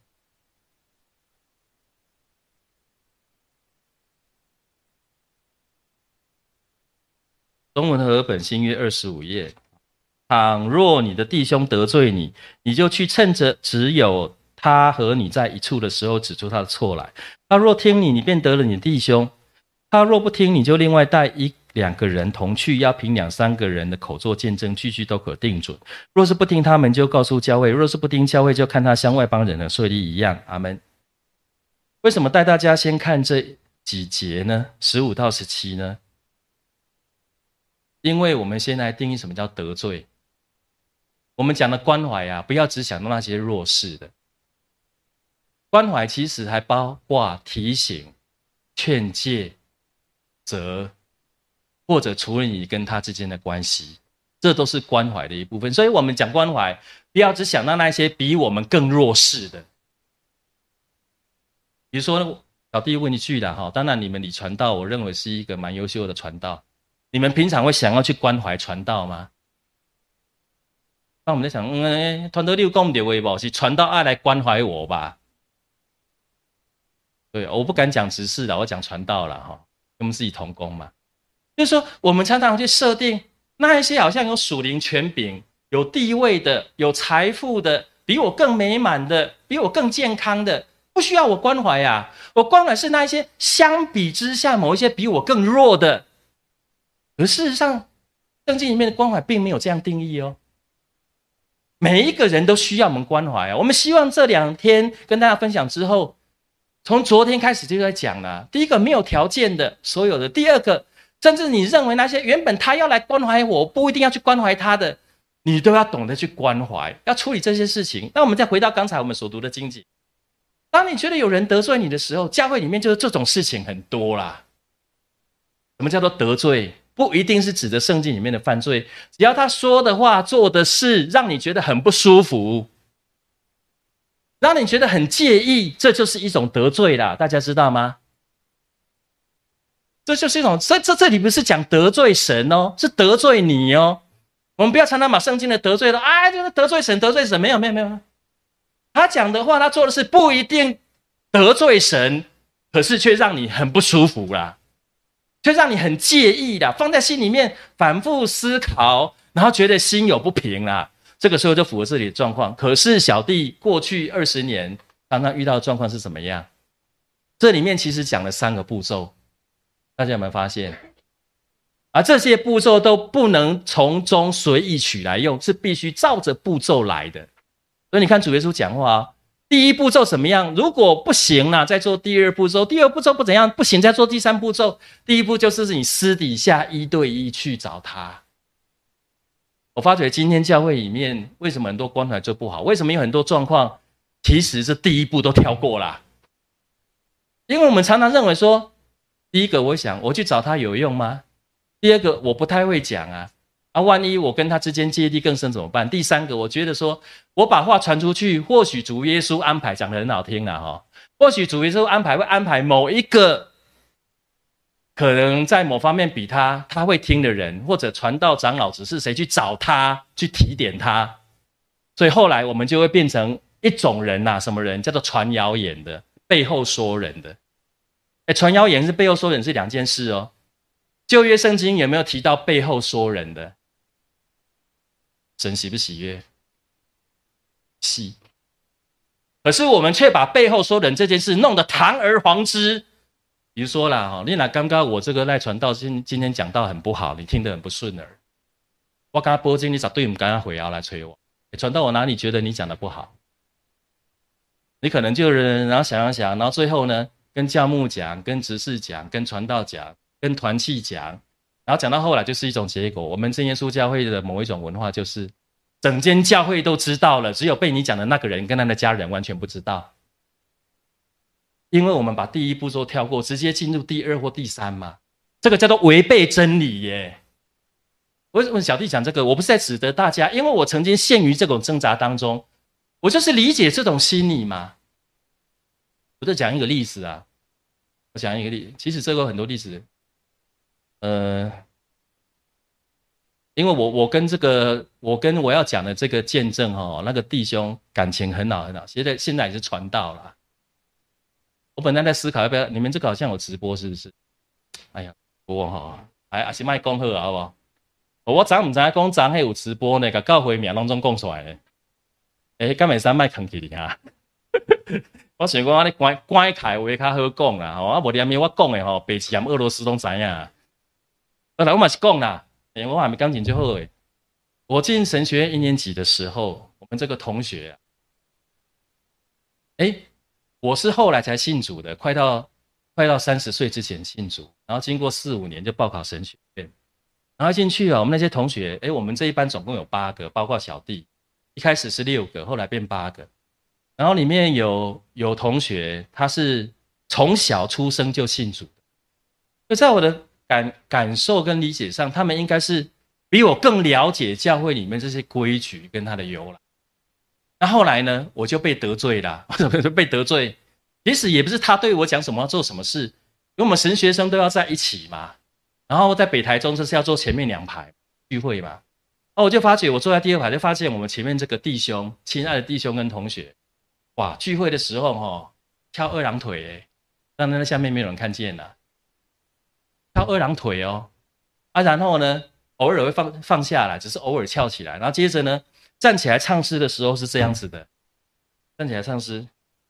Speaker 1: 中文和合本新约二十五页。倘若你的弟兄得罪你，你就去趁着只有他和你在一处的时候指出他的错来。他若听你，你便得了你的弟兄；他若不听，你就另外带一两个人同去，要凭两三个人的口做见证，句句都可定准。若是不听他们，就告诉教会；若是不听教会，就看他像外邦人的税吏一样。阿们。为什么带大家先看这几节呢？十五到十七呢？因为我们先来定义什么叫得罪。我们讲的关怀啊，不要只想到那些弱势的。关怀其实还包括提醒、劝诫、责，或者处理你跟他之间的关系，这都是关怀的一部分。所以我们讲关怀，不要只想到那些比我们更弱势的。比如说，小弟问一句啦哈，当然你们理传道，我认为是一个蛮优秀的传道。你们平常会想要去关怀传道吗？那我们在想，嗯，传道你有讲对话不？是传道爱来关怀我吧？对，我不敢讲执事了，我讲传道了哈，我们自己同工嘛。就是说，我们常常去设定那一些好像有属灵权柄、有地位的、有财富的、比我更美满的、比我更健康的，不需要我关怀啊。我关怀是那一些相比之下某一些比我更弱的。可事实上，圣经里面的关怀并没有这样定义哦。每一个人都需要我们关怀啊！我们希望这两天跟大家分享之后，从昨天开始就在讲了。第一个，没有条件的所有的；第二个，甚至你认为那些原本他要来关怀我，不一定要去关怀他的，你都要懂得去关怀，要处理这些事情。那我们再回到刚才我们所读的经节，当你觉得有人得罪你的时候，教会里面就是这种事情很多啦。什么叫做得罪？不一定是指着圣经里面的犯罪，只要他说的话、做的事让你觉得很不舒服，让你觉得很介意，这就是一种得罪啦。大家知道吗？这就是一种，这这这里不是讲得罪神哦，是得罪你哦。我们不要常常把圣经的得罪了，啊，就是得罪神，得罪神，没有没有没有。他讲的话，他做的事不一定得罪神，可是却让你很不舒服啦。就让你很介意啦，放在心里面反复思考，然后觉得心有不平啦。这个时候就符合这里的状况。可是小弟过去二十年常常遇到的状况是怎么样？这里面其实讲了三个步骤，大家有没有发现？而这些步骤都不能从中随意取来用，是必须照着步骤来的。所以你看主耶稣讲话啊。第一步骤怎么样？如果不行了，再做第二步骤；第二步骤不怎样，不行再做第三步骤。第一步就是你私底下一对一去找他。我发觉今天教会里面为什么很多关怀做不好？为什么有很多状况？其实这第一步都跳过了，因为我们常常认为说，第一个我想我去找他有用吗？第二个我不太会讲啊。啊，万一我跟他之间芥蒂更深怎么办？第三个，我觉得说，我把话传出去，或许主耶稣安排，讲得很好听啦哈，或许主耶稣安排会安排某一个可能在某方面比他他会听的人，或者传道长老指示谁去找他，去提点他，所以后来我们就会变成一种人呐、啊，什么人？叫做传谣言的， 背后说人的。哎，传谣言是背后说人是两件事哦。旧约圣经有没有提到背后说人的？神喜不喜悦？喜。可是我们却把背后说人这件事弄得堂而皇之。比如说啦，你若刚刚我这个赖传道今今天讲到很不好，你听得很不顺耳，我刚刚播经，你绝对不敢回摇来催我。传道我哪里觉得你讲的不好？你可能就然后想想想，然后最后呢，跟教牧讲，跟执事讲，跟传道讲，跟团契讲，然后讲到后来就是一种结果。我们真耶稣教会的某一种文化就是，整间教会都知道了，只有被你讲的那个人跟他的家人完全不知道。因为我们把第一步骤跳过，直接进入第二或第三嘛，这个叫做违背真理耶。为什么小弟讲这个？我不是在指责大家，因为我曾经陷于这种挣扎当中，我就是理解这种心理嘛。我再讲一个例子啊，我讲一个例子，其实这个有很多例子，呃，因为我我跟这个我跟我要讲的这个见证哦，那个弟兄感情很好很好，现在现在也是传道了。我本来在思考要不要，你们这个好像有直播是不是？哎呀，播哈，还还是卖讲好啊，好不好？我昨唔知影讲昨迄有直播呢，甲教会名拢总讲出来呢。诶，敢袂使卖坑去尔？我想讲，你关关开话较好讲啦，吼，啊无连面我讲的吼，北齐和俄罗斯拢知影。啊，我嘛是讲啦，诶，我还没感情就好诶。我进神学院一年级的时候，我们这个同学啊，诶。我是后来才信主的，快到快到三十岁之前信主，然后经过四五年就报考神学院，然后进去啊，我们那些同学，哎，我们这一班总共有八个，包括小弟，一开始是六个，后来变八个，然后里面有有同学他是从小出生就信主的，就在我的感感受跟理解上，他们应该是比我更了解教会里面这些规矩跟它的由来。那后来呢，我就被得罪了。为什么就被得罪？其实也不是他对我讲什么要做什么事，因为我们神学生都要在一起嘛。然后在北台中就是要坐前面两排聚会嘛。哦，我就发觉我坐在第二排，就发现我们前面这个弟兄，亲爱的弟兄跟同学，哇，聚会的时候哦，跳二郎腿哎，让那下面没有人看见啦，跳二郎腿哦。啊，然后呢，偶尔会放放下来，只是偶尔翘起来，然后接着呢。站起来唱诗的时候是这样子的，站起来唱诗，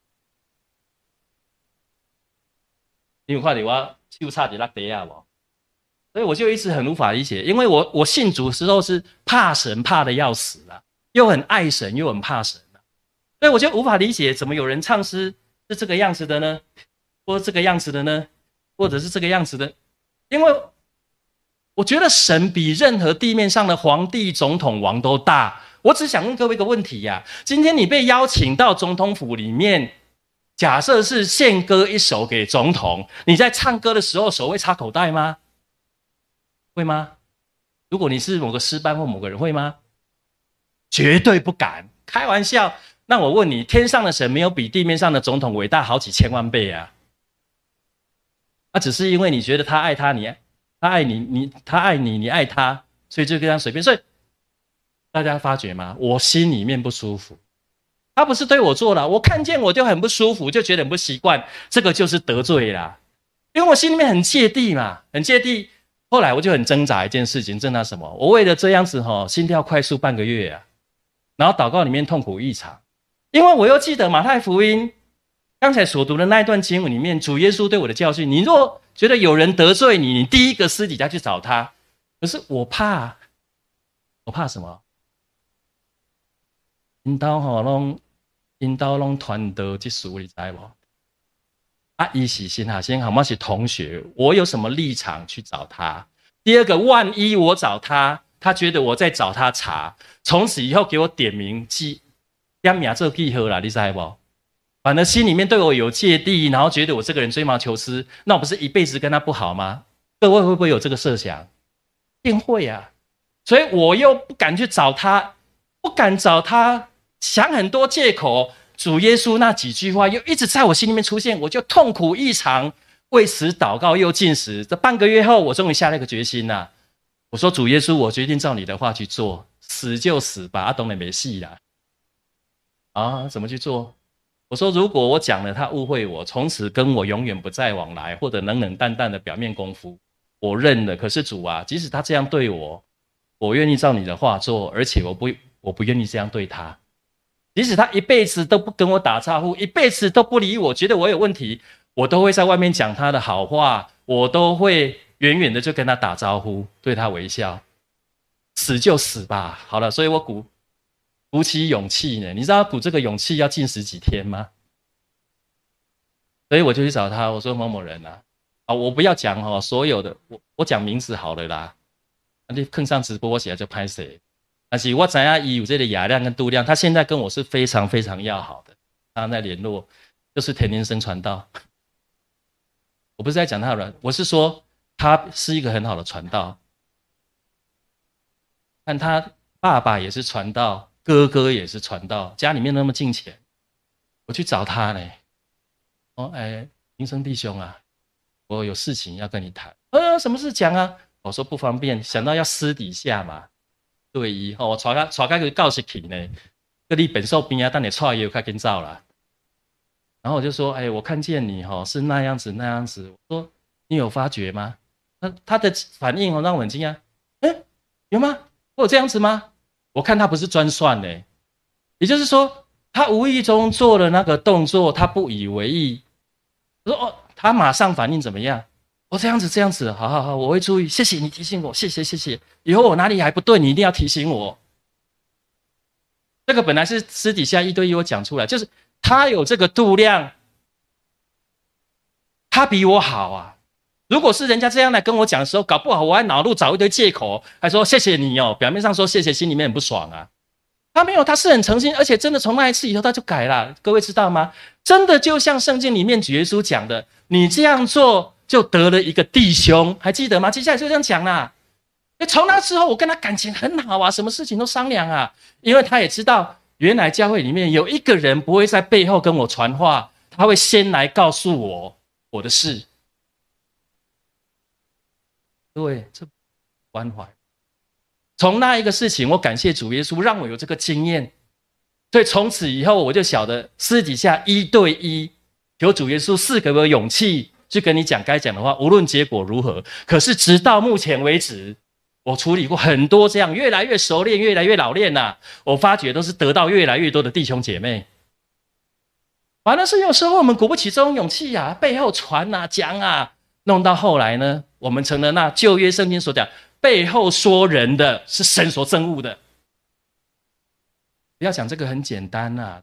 Speaker 1: 你有看到我手差点落地啊不？所以我就一直很无法理解，因为我我信主的时候是怕神怕的要死了，又很爱神又很怕神了，所以我就无法理解怎么有人唱诗是这个样子的呢，或这个样子的呢，或者是这个样子的，因为我觉得神比任何地面上的皇帝、总统、王都大。我只想问各位一个问题呀、啊：今天你被邀请到总统府里面，假设是献歌一首给总统，你在唱歌的时候手会插口袋吗？会吗？如果你是某个诗班或某个人，会吗？绝对不敢，开玩笑。那我问你，天上的神没有比地面上的总统伟大好几千万倍啊？那、啊、只是因为你觉得他爱他，你他爱你，你他爱你，你爱他，所以就跟他随便。所以。大家发觉吗？我心里面不舒服，他不是对我做了，我看见我就很不舒服，就觉得很不习惯，这个就是得罪啦。因为我心里面很芥蒂嘛，很芥蒂。后来我就很挣扎一件事情，挣扎什么？我为了这样子哈，心跳快速半个月啊，然后祷告里面痛苦异常，因为我又记得马太福音刚才所读的那一段经文里面，主耶稣对我的教训：你若觉得有人得罪你，你第一个私底下去找他。可是我怕，我怕什么？因兜吼拢，因兜拢传道即书，你知无？啊，伊是新下先好吗？是同学，我有什么立场去找他？第二个，万一我找他，他觉得我在找他茬，从此以后给我点名记，点名做记号啦，你知无？反正心里面对我有芥蒂，然后觉得我这个人吹毛求疵，那我不是一辈子跟他不好吗？各位会不会有这个设想？一定会啊！所以我又不敢去找他，不敢找他。想很多借口，主耶稣那几句话又一直在我心里面出现，我就痛苦异常，为此祷告又禁食。这半个月后，我终于下了一个决心啦、啊。我说：“主耶稣，我决定照你的话去做，死就死吧，啊，当然没戏啦。”啊，怎么去做？ 我说如果我讲了他误会我，从此跟我永远不再往来，或者冷冷淡淡的表面功夫，我认了。可是主啊，即使他这样对我，我愿意照你的话做，而且我不我不愿意这样对他。即使他一辈子都不跟我打招呼，一辈子都不理我，觉得我有问题，我都会在外面讲他的好话，我都会远远的就跟他打招呼，对他微笑。死就死吧，好了，所以我鼓鼓起勇气呢。你知道鼓这个勇气要禁食几天吗？所以我就去找他，我说某某人啊，啊，我不要讲哦，所有的我我讲名字好了啦。你坑上直播，我写来就拍谁？但是我知道他有这个雅量跟度量，他现在跟我是非常非常要好的，他在联络，就是田连生传道。我不是在讲他的，我是说他是一个很好的传道。但他爸爸也是传道，哥哥也是传道，家里面那么敬虔，我去找他呢。哦，哎，林生弟兄啊，我有事情要跟你谈。呃，什么事讲啊？我说不方便，想到要私底下嘛。对伊吼，我带他带他去教室去呢，个你本寿边啊，等你带伊有较紧走啦。然后我就说，哎，我看见你吼是那样子那样子，我说你有发觉吗？他他的反应哦让我很惊讶，哎，有吗？我有这样子吗？我看他不是专算呢，也就是说他无意中做了那个动作，他不以为意。我说哦，他马上反应怎么样？哦，这样子，这样子，好好好，我会注意，谢谢你提醒我，谢谢谢谢，以后我哪里还不对，你一定要提醒我。这个本来是私底下一对一我讲出来，就是他有这个度量，他比我好啊。如果是人家这样来跟我讲的时候，搞不好我还脑路找一堆借口，还说谢谢你哦，表面上说谢谢，心里面很不爽啊。他没有，他是很诚心，而且真的从那一次以后他就改了。各位知道吗？真的就像圣经里面主耶稣讲的，你这样做就得了一个弟兄，还记得吗？接下来就这样讲啦。从那之后我跟他感情很好啊，什么事情都商量啊，因为他也知道原来教会里面有一个人不会在背后跟我传话，他会先来告诉我我的事。对，这关怀。从那一个事情，我感谢主耶稣让我有这个经验，所以从此以后我就晓得私底下一对一求主耶稣赐给我勇气去跟你讲该讲的话，无论结果如何。可是直到目前为止，我处理过很多这样越来越熟练、越来越老练啊，我发觉都是得到越来越多的弟兄姐妹。反而是有时候我们鼓不起这种勇气啊，背后传啊讲啊，弄到后来呢，我们成了那旧约圣经所讲背后说人的是神所憎恶的。不要讲这个很简单啊，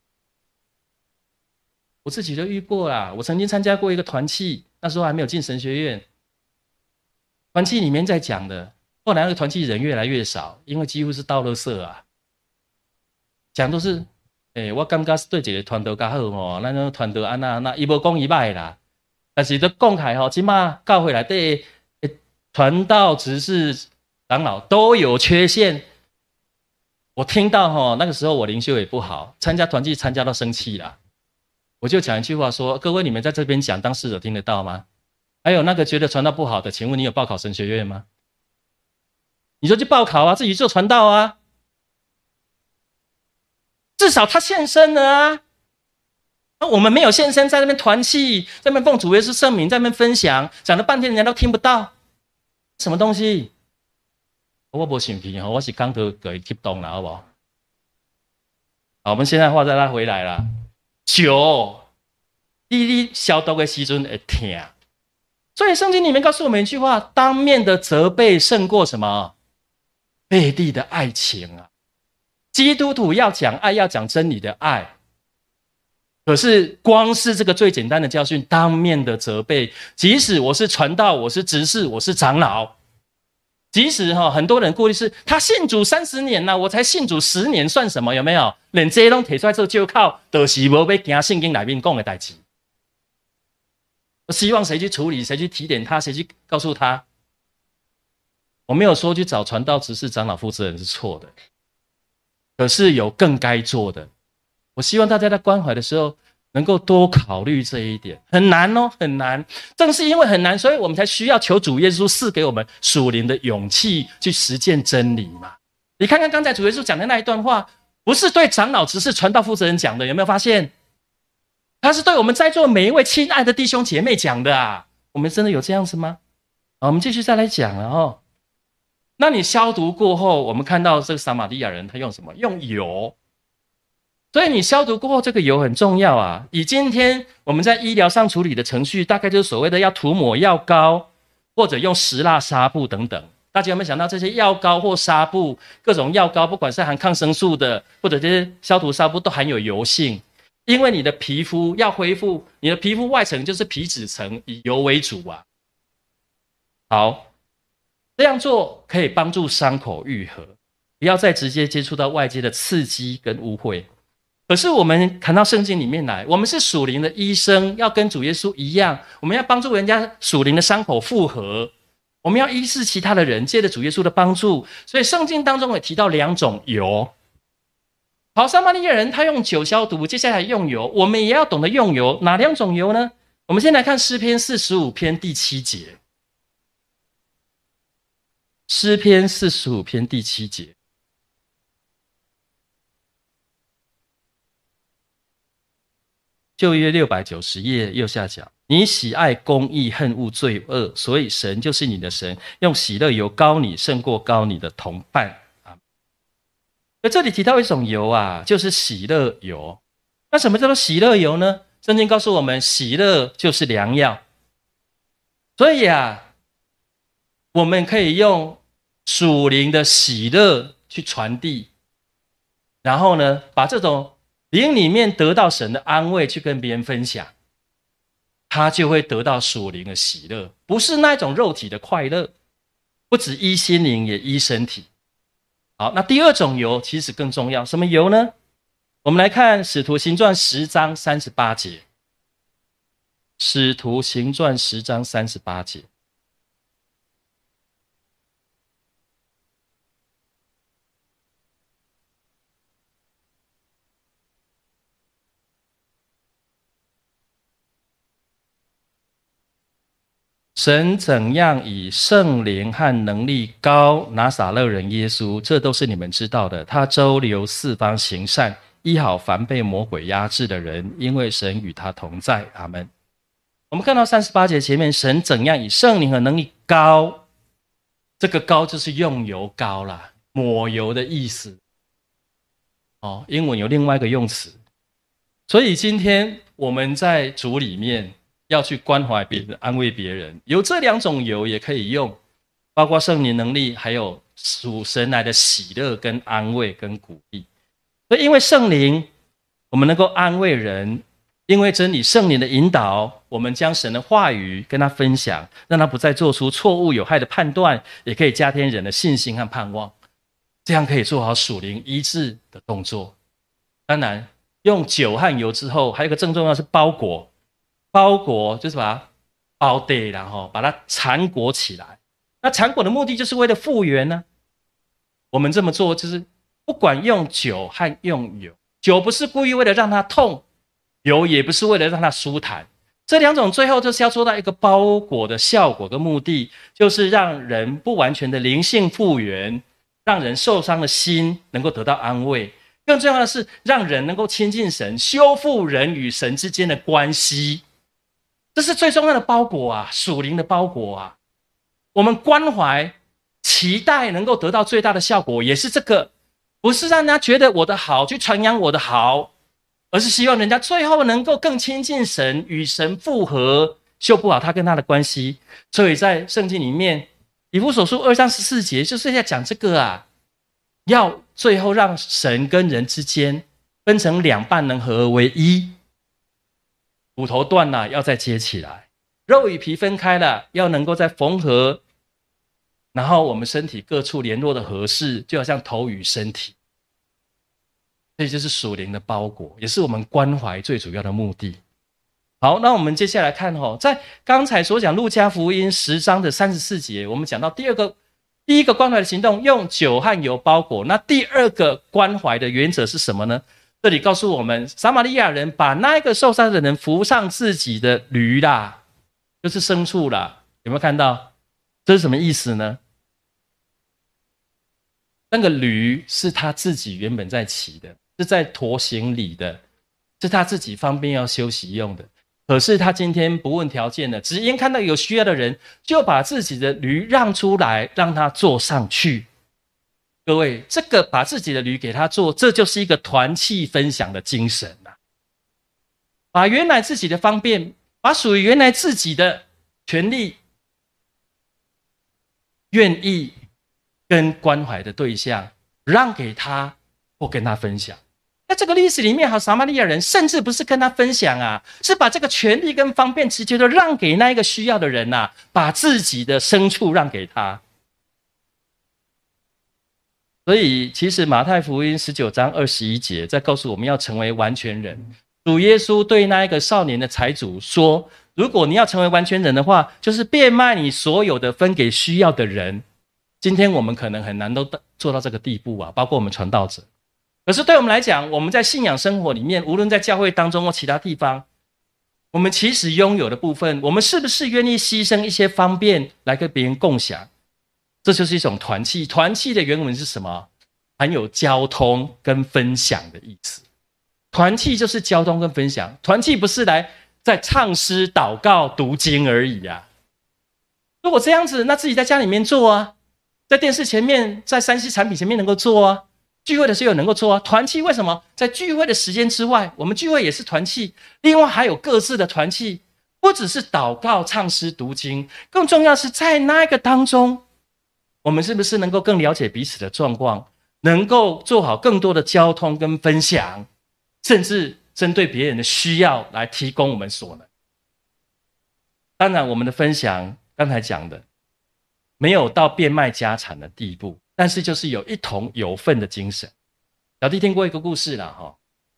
Speaker 1: 我自己都遇过啦。我曾经参加过一个团契，那时候还没有进神学院，团契里面在讲的，后来那个团契人越来越少，因为几乎是倒垃圾啊，讲都是，诶、欸，我感觉是对一个团队较好吼，咱个团队安那安那，伊无讲伊歹啦，但是都讲起来吼，起码教会内底传道、执事、长老都有缺陷。我听到吼，那个时候我灵修也不好，参加团契参加到生气啦。我就讲一句话说：各位，你们在这边讲，当事者听得到吗？还有那个觉得传道不好的，请问你有报考神学院吗？你就去报考啊，自己做传道啊。至少他现身了啊。那我们没有现身，在那边团契，在那边奉主耶稣圣名，在那边分享，讲了半天人家都听不到。什么东西？我没生气，我是刚头给激动了，好不好？好，我们现在话再拉回来了。酒，你你消毒的时阵会痛，所以圣经里面告诉我们一句话：当面的责备胜过什么？背地的爱情啊！基督徒要讲爱，要讲真理的爱。可是光是这个最简单的教训，当面的责备，即使我是传道，我是执事，我是长老。即使哈，很多人顾虑是他信主三十年了，我才信主十年，算什么？有没有？连这都提出来做就靠，就是无要惊圣经里面讲的代志。我希望谁去处理，谁去提点他，谁去告诉他。我没有说去找传道、执事、长老、负责人是错的，可是有更该做的。我希望大家在关怀的时候，能够多考虑这一点。很难哦，很难。正是因为很难，所以我们才需要求主耶稣赐给我们属灵的勇气，去实践真理嘛。你看看刚才主耶稣讲的那一段话，不是对长老、执事、传道、负责人讲的，有没有发现？ 他是对我们在座每一位亲爱的弟兄姐妹讲的啊。我们真的有这样子吗？好，我们继续再来讲了哦。那你消毒过后，我们看到这个撒玛利亚人他用什么？用油。所以你消毒过后，这个油很重要啊。以今天我们在医疗上处理的程序，大概就是所谓的要涂抹药膏，或者用石蜡纱布等等。大家有没有想到这些药膏或纱布，各种药膏，不管是含抗生素的，或者这些消毒纱布，都含有油性。因为你的皮肤要恢复，你的皮肤外层就是皮脂层，以油为主啊。好，这样做可以帮助伤口愈合，不要再直接接触到外界的刺激跟污秽。可是我们看到圣经里面来，我们是属灵的医生，要跟主耶稣一样，我们要帮助人家属灵的伤口复合，我们要医治其他的人，借着主耶稣的帮助。所以圣经当中也提到两种油。好，撒玛利亚人他用酒消毒，接下来用油，我们也要懂得用油。哪两种油呢？我们先来看诗篇四十五篇第七节。诗篇四十五篇第七节，旧约六百九十页右下角，你喜爱公义，恨恶罪恶，所以神就是你的神，用喜乐油膏你，胜过膏你的同伴。而这里提到一种油啊，就是喜乐油。那什么叫做喜乐油呢？圣经告诉我们，喜乐就是良药。所以啊，我们可以用属灵的喜乐去传递，然后呢，把这种灵里面得到神的安慰去跟别人分享，他就会得到属灵的喜乐，不是那种肉体的快乐，不只医心灵，也医身体。好，那第二种油其实更重要，什么油呢？我们来看使徒行传十章三十八节。使徒行传十章三十八节。神怎样以圣灵和能力膏拿撒勒人耶稣，这都是你们知道的。他周流四方行善，医好凡被魔鬼压制的人，因为神与他同在。阿们。我们看到三十八节前面，神怎样以圣灵和能力膏，这个膏就是用油膏啦，抹油的意思。哦，英文有另外一个用词。所以今天我们在主里面要去关怀别人，安慰别人，有这两种油也可以用，包括圣灵能力，还有属神来的喜乐跟安慰跟鼓励。所以因为圣灵，我们能够安慰人，因为真理圣灵的引导，我们将神的话语跟他分享，让他不再做出错误有害的判断，也可以加添人的信心和盼望，这样可以做好属灵医治的动作。当然用酒和油之后，还有一个更重要的是包裹。包裹就是把它包对，然后把它缠裹起来。那缠裹的目的就是为了复原呢。我们这么做就是不管用酒和用油，酒不是故意为了让它痛，油也不是为了让它舒坦，这两种最后就是要做到一个包裹的效果跟目的，就是让人不完全的灵性复原，让人受伤的心能够得到安慰，更重要的是让人能够亲近神，修复人与神之间的关系。这是最重要的包裹啊，属灵的包裹啊。我们关怀期待能够得到最大的效果，也是这个，不是让人家觉得我的好，去传扬我的好，而是希望人家最后能够更亲近神，与神复合，修补好他跟他的关系。所以在圣经里面，以弗所书二章十四节就是在讲这个啊，要最后让神跟人之间分成两半，能合而为一。骨头断了，要再接起来；肉与皮分开了，要能够再缝合。然后我们身体各处联络的合适，就好像头与身体。这就是属灵的包裹，也是我们关怀最主要的目的。好，那我们接下来看哦，在刚才所讲路加福音十章的三十四节，我们讲到第二个，第一个关怀的行动，用酒和油包裹。那第二个关怀的原则是什么呢？这里告诉我们，撒玛利亚人把那一个受伤的人扶上自己的驴啦，就是牲畜啦，有没有看到？这是什么意思呢？那个驴是他自己原本在骑的，是在驮行李的， 是他自己方便要休息用的。可是他今天不问条件的，只因看到有需要的人，就把自己的驴让出来，让他坐上去。各位，这个把自己的驴给他坐，这就是一个团契分享的精神啊！把原来自己的方便，把属于原来自己的权利，愿意跟关怀的对象让给他，或跟他分享。在这个历史里面，好，撒玛利亚人甚至不是跟他分享啊，是把这个权利跟方便直接的让给那一个需要的人啊，把自己的牲畜让给他。所以，其实马太福音十九章二十一节在告诉我们要成为完全人。主耶稣对那一个少年的财主说：“如果你要成为完全人的话，就是变卖你所有的，分给需要的人。”今天我们可能很难都做到这个地步啊，包括我们传道者。可是对我们来讲，我们在信仰生活里面，无论在教会当中或其他地方，我们其实拥有的部分，我们是不是愿意牺牲一些方便来跟别人共享？这就是一种团契。团契的原文是什么？含有交通跟分享的意思。团契就是交通跟分享。团契不是来在唱诗、祷告、读经而已啊。如果这样子，那自己在家里面做啊，在电视前面，在三 C 产品前面能够做啊。聚会的时候能够做啊。团契为什么在聚会的时间之外，我们聚会也是团契，另外还有各自的团契，不只是祷告、唱诗、读经，更重要是在那一个当中，我们是不是能够更了解彼此的状况，能够做好更多的交通跟分享，甚至针对别人的需要来提供我们所能。当然我们的分享刚才讲的没有到变卖家产的地步，但是就是有一同有份的精神。小弟听过一个故事啦，哈，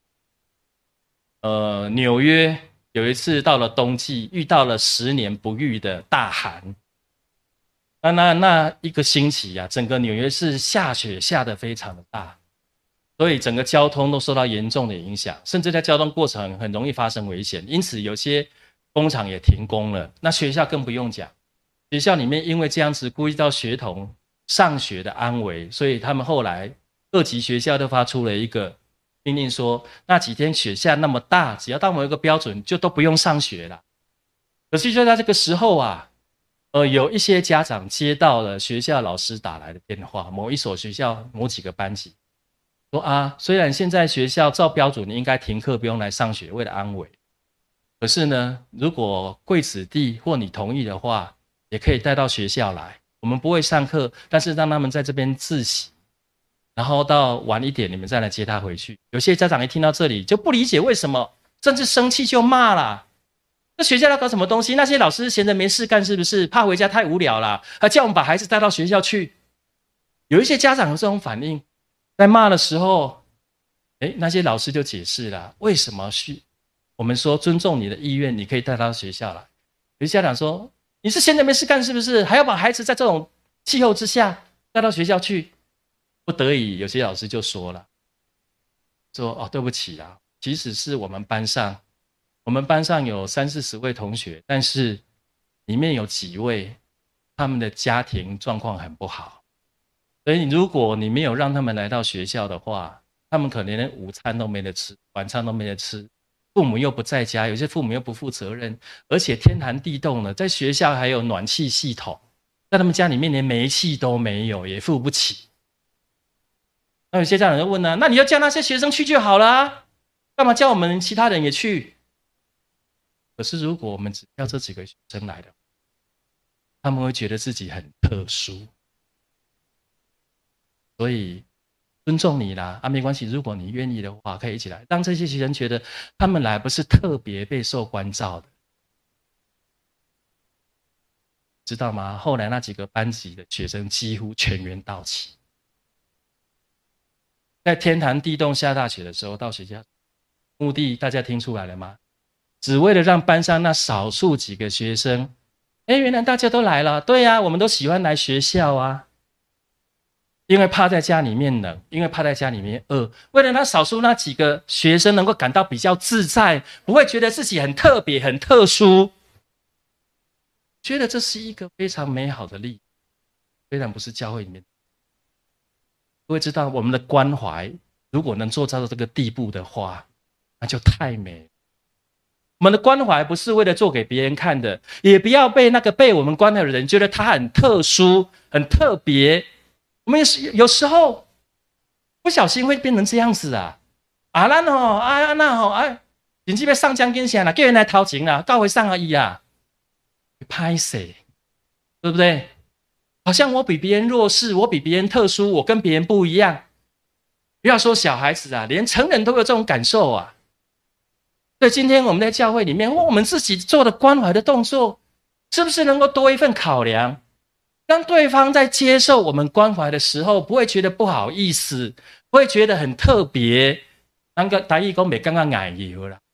Speaker 1: 呃，纽约有一次到了冬季，遇到了十年不遇的大寒。那那那一个星期啊，整个纽约市下雪下得非常的大，所以整个交通都受到严重的影响，甚至在交通过程很容易发生危险，因此有些工厂也停工了。那学校更不用讲，学校里面因为这样子顾及到学童上学的安危，所以他们后来各级学校都发出了一个命令说，那几天雪下那么大，只要到某一个标准就都不用上学了。可是就在这个时候啊，呃，有一些家长接到了学校老师打来的电话，某一所学校某几个班级说啊，虽然现在学校照标准你应该停课不用来上学，为了安危，可是呢，如果贵子弟或你同意的话，也可以带到学校来，我们不会上课，但是让他们在这边自习，然后到晚一点你们再来接他回去。有些家长一听到这里就不理解为什么，甚至生气就骂啦。那学校要搞什么东西？那些老师闲着没事干，是不是怕回家太无聊了，还叫我们把孩子带到学校去？有一些家长有这种反应，在骂的时候，诶，那些老师就解释了，为什么是我们说尊重你的意愿，你可以带他到学校来。有些家长说，你是闲着没事干，是不是还要把孩子在这种气候之下带到学校去？不得已，有些老师就说了，说哦，对不起啦，即使是我们班上。我们班上有三四十位同学，但是里面有几位他们的家庭状况很不好，所以如果你没有让他们来到学校的话，他们可能连午餐都没得吃，晚餐都没得吃，父母又不在家，有些父母又不负责任，而且天寒地冻了，在学校还有暖气系统，在他们家里面连煤气都没有，也付不起。那有些家长就问了，那你就叫那些学生去就好了，干嘛叫我们其他人也去？可是如果我们只叫这几个学生来的，他们会觉得自己很特殊，所以尊重你啦，啊，没关系，如果你愿意的话，可以一起来。让这些学生觉得他们来不是特别备受关照的，知道吗？后来那几个班级的学生几乎全员到齐，在天寒地冻下大雪的时候到学校，目的大家听出来了吗？只为了让班上那少数几个学生，哎，原来大家都来了，对啊，我们都喜欢来学校啊，因为怕在家里面冷，因为怕在家里面饿，为了那少数那几个学生能够感到比较自在，不会觉得自己很特别、很特殊，觉得这是一个非常美好的例子。虽然不是教会里面，各位知道我们的关怀，如果能做到这个地步的话， 那就太美了。我们的关怀不是为了做给别人看的，也不要被那个被我们关怀的人觉得他很特殊、很特别。我们有时候不小心会变成这样子啊！啊，咱吼，啊那吼，哎，甚至要上将军线啦，叫人来掏钱啦，告回上而已啊，拍谁？对不对？好像我比别人弱势，我比别人特殊，我跟别人不一样。不要说小孩子啊，连成人都有这种感受啊。所以今天我们在教会里面，我们自己做的关怀的动作，是不是能够多一份考量，让对方在接受我们关怀的时候，不会觉得不好意思，不会觉得很特别。那个台语讲没刚刚矮油了。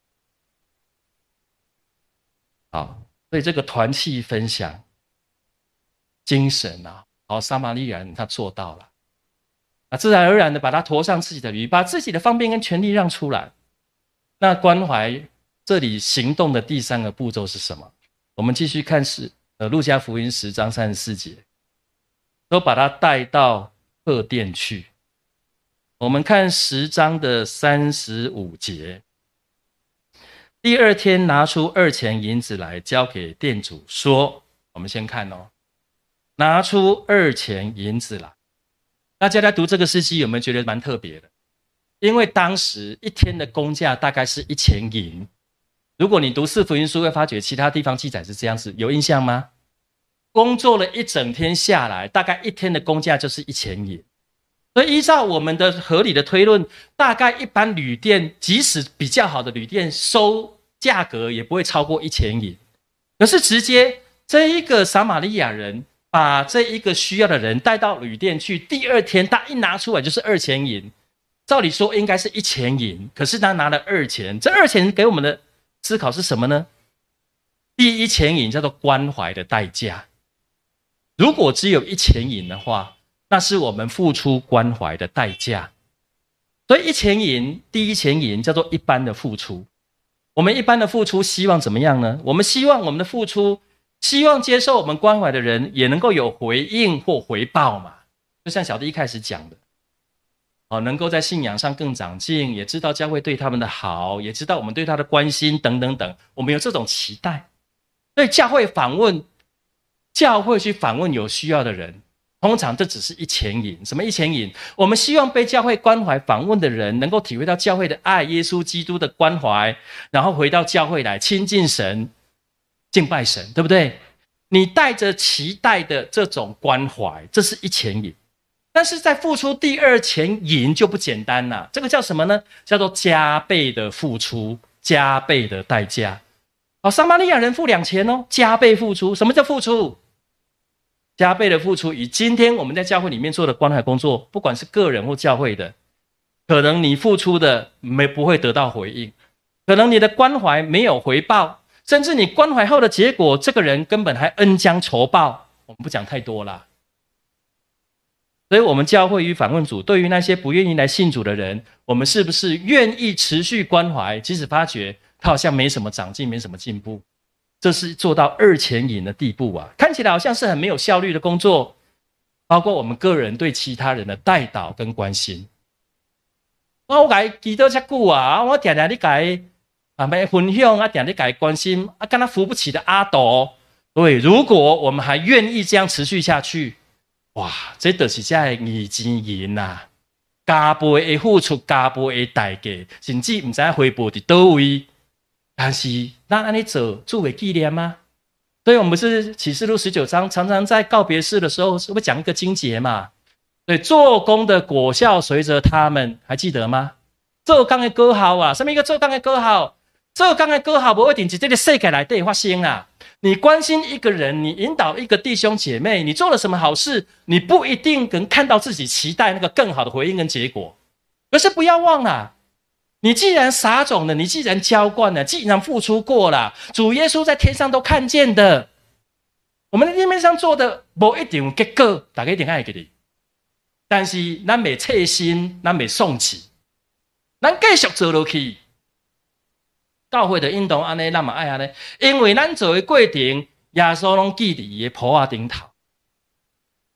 Speaker 1: 好，所以这个团契分享精神啊，好，撒玛利亚人他做到了，啊，自然而然的把他驮上自己的驴，把自己的方便跟权利让出来。那关怀这里行动的第三个步骤是什么？我们继续看是呃路加福音十章三十四节，都把他带到客店去。我们看十章的三十五节，第二天拿出二钱银子来交给店主，说：我们先看哦，拿出二钱银子来。大家在读这个事迹有没有觉得蛮特别的？因为当时一天的工价大概是一钱银。如果你读四福音书会发觉其他地方记载是这样子，有印象吗？工作了一整天下来，大概一天的工价就是一钱银。所以依照我们的合理的推论，大概一般旅店，即使比较好的旅店收价格也不会超过一钱银。可是直接这一个撒玛利亚人把这一个需要的人带到旅店去，第二天他一拿出来就是二钱银。照理说应该是一钱银，可是他拿了二钱。这二钱给我们的思考是什么呢？第一钱银叫做关怀的代价。如果只有一钱银的话，那是我们付出关怀的代价。所以一钱银，第一钱银叫做一般的付出。我们一般的付出希望怎么样呢？我们希望我们的付出，希望接受我们关怀的人也能够有回应或回报嘛。就像小弟一开始讲的，哦，能够在信仰上更长进，也知道教会对他们的好，也知道我们对他的关心等等等，我们有这种期待。所以教会访问，教会去访问有需要的人，通常这只是一钱银。什么一钱银？我们希望被教会关怀访问的人能够体会到教会的爱，耶稣基督的关怀，然后回到教会来亲近神，敬拜神，对不对？你带着期待的这种关怀，这是一钱银。但是在付出第二钱银就不简单了，这个叫什么呢？叫做加倍的付出，加倍的代价。好，撒玛利亚人付两钱哦，加倍付出。什么叫付出？加倍的付出。以今天我们在教会里面做的关怀工作，不管是个人或教会的，可能你付出的没不会得到回应，可能你的关怀没有回报，甚至你关怀后的结果，这个人根本还恩将仇报。我们不讲太多啦。所以我们教会与访问组对于那些不愿意来信主的人，我们是不是愿意持续关怀，即使发觉他好像没什么长进，没什么进步，这是做到二钱银的地步啊！看起来好像是很没有效率的工作，包括我们个人对其他人的代祷跟关心。我给记到这久啊，我常常你给啊没分享啊，常常给关心啊，跟他扶不起的阿斗。对，如果我们还愿意这样持续下去，哇，这就是这二钱银啊！加倍的付出，加倍的代价，甚至不知道回报在哪位。但是咱这样做，作为纪念吗？所以我们不是启示录十九章常常在告别式的时候，是不是讲一个经节嘛？对，做工的果效随着他们，还记得吗？做工的果效啊，什么一个做工的果效？做工的果效不一定是这个世界内底发生啊。你关心一个人，你引导一个弟兄姐妹，你做了什么好事，你不一定能看到自己期待那个更好的回应跟结果。可是不要忘了，你既然撒种了，你既然浇灌了，既然付出过了，主耶稣在天上都看见的。我们在地面上做的不一定有结果，大家一定爱给你。但是咱袂切心，咱袂送弃，咱继续做下去。教会的运动安尼，咱嘛爱安尼，因为咱做的过程，耶稣拢记伫伊的袍仔顶头。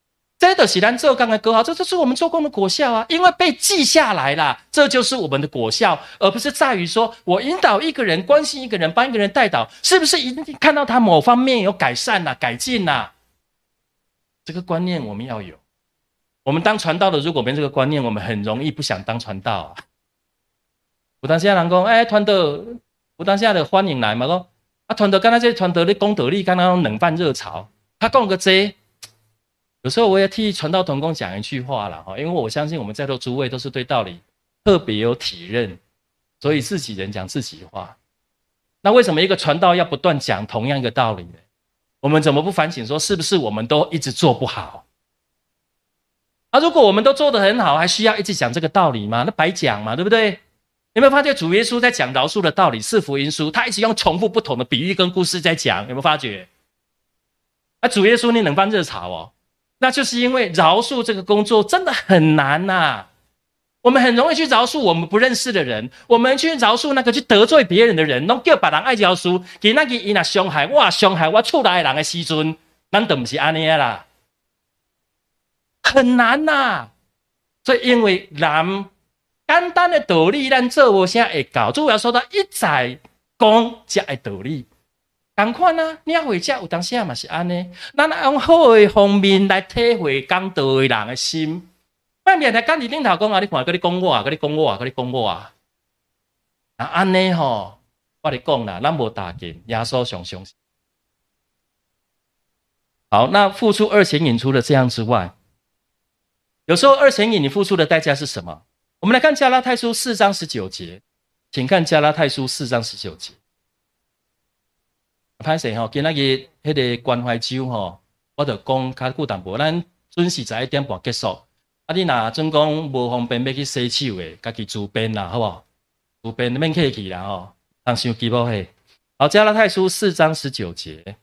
Speaker 1: 这就是咱做工的果效，这就是我们做工的果效啊！因为被记下来了，这就是我们的果效，而不是在于说我引导一个人、关心一个人、帮一个人带导，是不是一定看到他某方面有改善啦、改进啦？这个观念我们要有。我们当传道的，如果没这个观念，我们很容易不想当传道啊。有当时人讲，哎，传道，有当时的欢迎来嘛，讲啊，传道，刚才这传道的讲道理，刚刚冷饭热炒，他讲个这。有时候我也替传道同工讲一句话啦，因为我相信我们在座诸位都是对道理特别有体认，所以自己人讲自己话。那为什么一个传道要不断讲同样一个道理呢？我们怎么不反省说，是不是我们都一直做不好？啊，如果我们都做得很好，还需要一直讲这个道理吗？那白讲嘛，对不对？有没有发觉主耶稣在讲饶恕的道理，是福音书，他一直用重复不同的比喻跟故事在讲，有没有发觉？啊，主耶稣你冷饭热炒哦，那就是因为饶恕这个工作真的很难呐、啊。我们很容易去饶恕我们不认识的人，我们去饶恕那个去得罪别人的人，拢叫别人爱饶恕，给那个伊那伤害我，伤害我厝内的人的时阵，咱都不是安尼啦，很难呐、啊。所以因为人简单的道理，咱做无啥会搞，主要说到一再讲才会道理。同款啊，领会者有当时也嘛是安尼，咱用好的方面来体会讲道的人的心。外面来讲你顶头讲啊，你看，跟你讲我啊，跟你讲我啊，跟你讲我啊。啊，安尼吼，我跟你讲啦，咱无大劲，耶稣上相信。好，那付出二钱引出了这样之外，有时候二钱引你付出的代价是什么？我们来看加拉太书四章十九节，请看加拉太书四章十九节。歹势吼，今仔日迄个关怀周吼，我就讲较久淡薄，咱准时十一点半结束。啊，你若准讲无方便要去洗手的，家己自便啦，好不好？自便免客气啦吼，当伤鸡毛嘿。好，加拉太书四章十九节。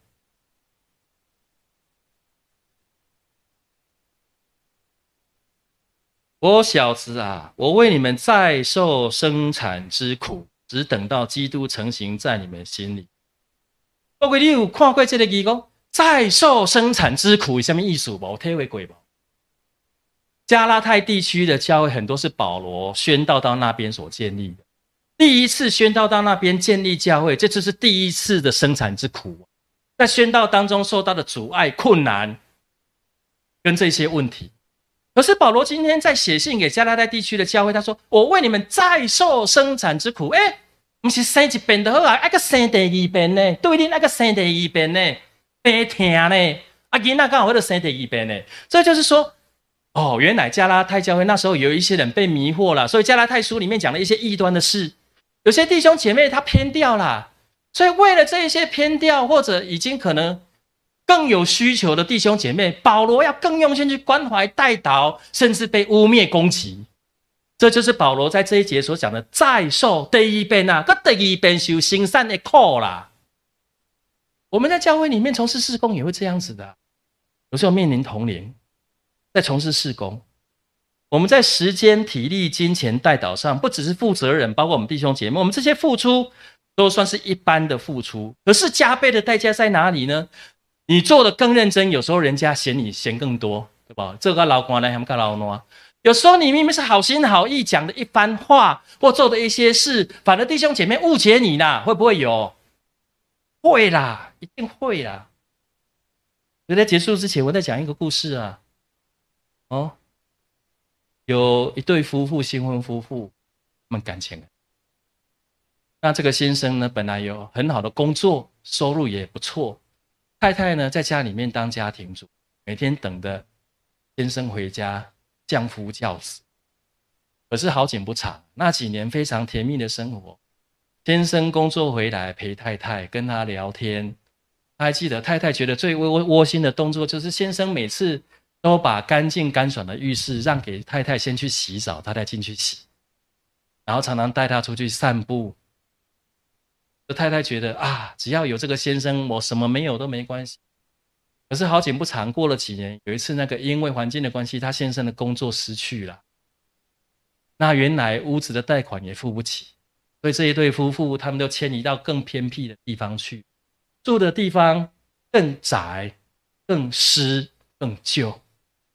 Speaker 1: 我小子啊，我为你们再受生产之苦，只等到基督成形在你们心里。各位，你有看过这个字讲再受生产之苦是什么意思无？体会过无？加拉太地区的教会很多是保罗宣道到那边所建立的，第一次宣道到那边建立教会，这就是第一次的生产之苦，在宣道当中受到的阻碍、困难跟这些问题。可是保罗今天在写信给加拉太地区的教会，他说：“我为你们再受生产之苦。”哎，不是生一遍就好啊，还个生第二遍呢？对你那个生第二遍呢？病痛呢？啊，囡仔刚好会生第二遍呢？这就是说。哦，原来加拉太教会那时候有一些人被迷惑了，所以加拉太书里面讲了一些异端的事，有些弟兄姐妹他偏掉了，所以为了这一些偏掉或者已经可能更有需求的弟兄姐妹，保罗要更用心去关怀带导，甚至被污蔑攻击。这就是保罗在这一节所讲的再受第一遍啊，跟第二遍受生产的苦啦。我们在教会里面从事事工也会这样子的，有时候面临同龄。在从事事工，我们在时间、体力、金钱带导上，不只是负责人，包括我们弟兄姐妹，我们这些付出都算是一般的付出。可是加倍的代价在哪里呢？你做的更认真，有时候人家嫌你嫌更多，对吧？这个老官呢，还不老挪。有时候你明明是好心好意讲的一番话，或做的一些事，反而弟兄姐妹误解你啦，会不会有？会啦，一定会啦。所以在结束之前，我再讲一个故事啊。哦，有一对夫妇，新婚夫妇，他们感情。那这个先生呢，本来有很好的工作，收入也不错。太太呢，在家里面当家庭主，每天等着先生回家，相夫教子。可是好景不长，那几年非常甜蜜的生活。先生工作回来陪太太，跟他聊天。他还记得太太觉得最窝窝心的动作，就是先生每次都把干净干爽的浴室让给太太先去洗澡，他再进去洗，然后常常带她出去散步。太太觉得啊，只要有这个先生，我什么没有都没关系。可是好景不长，过了几年，有一次那个因为环境的关系，他先生的工作失去了，那原来屋子的贷款也付不起，所以这一对夫妇他们都迁移到更偏僻的地方去，住的地方更窄、更湿、更旧。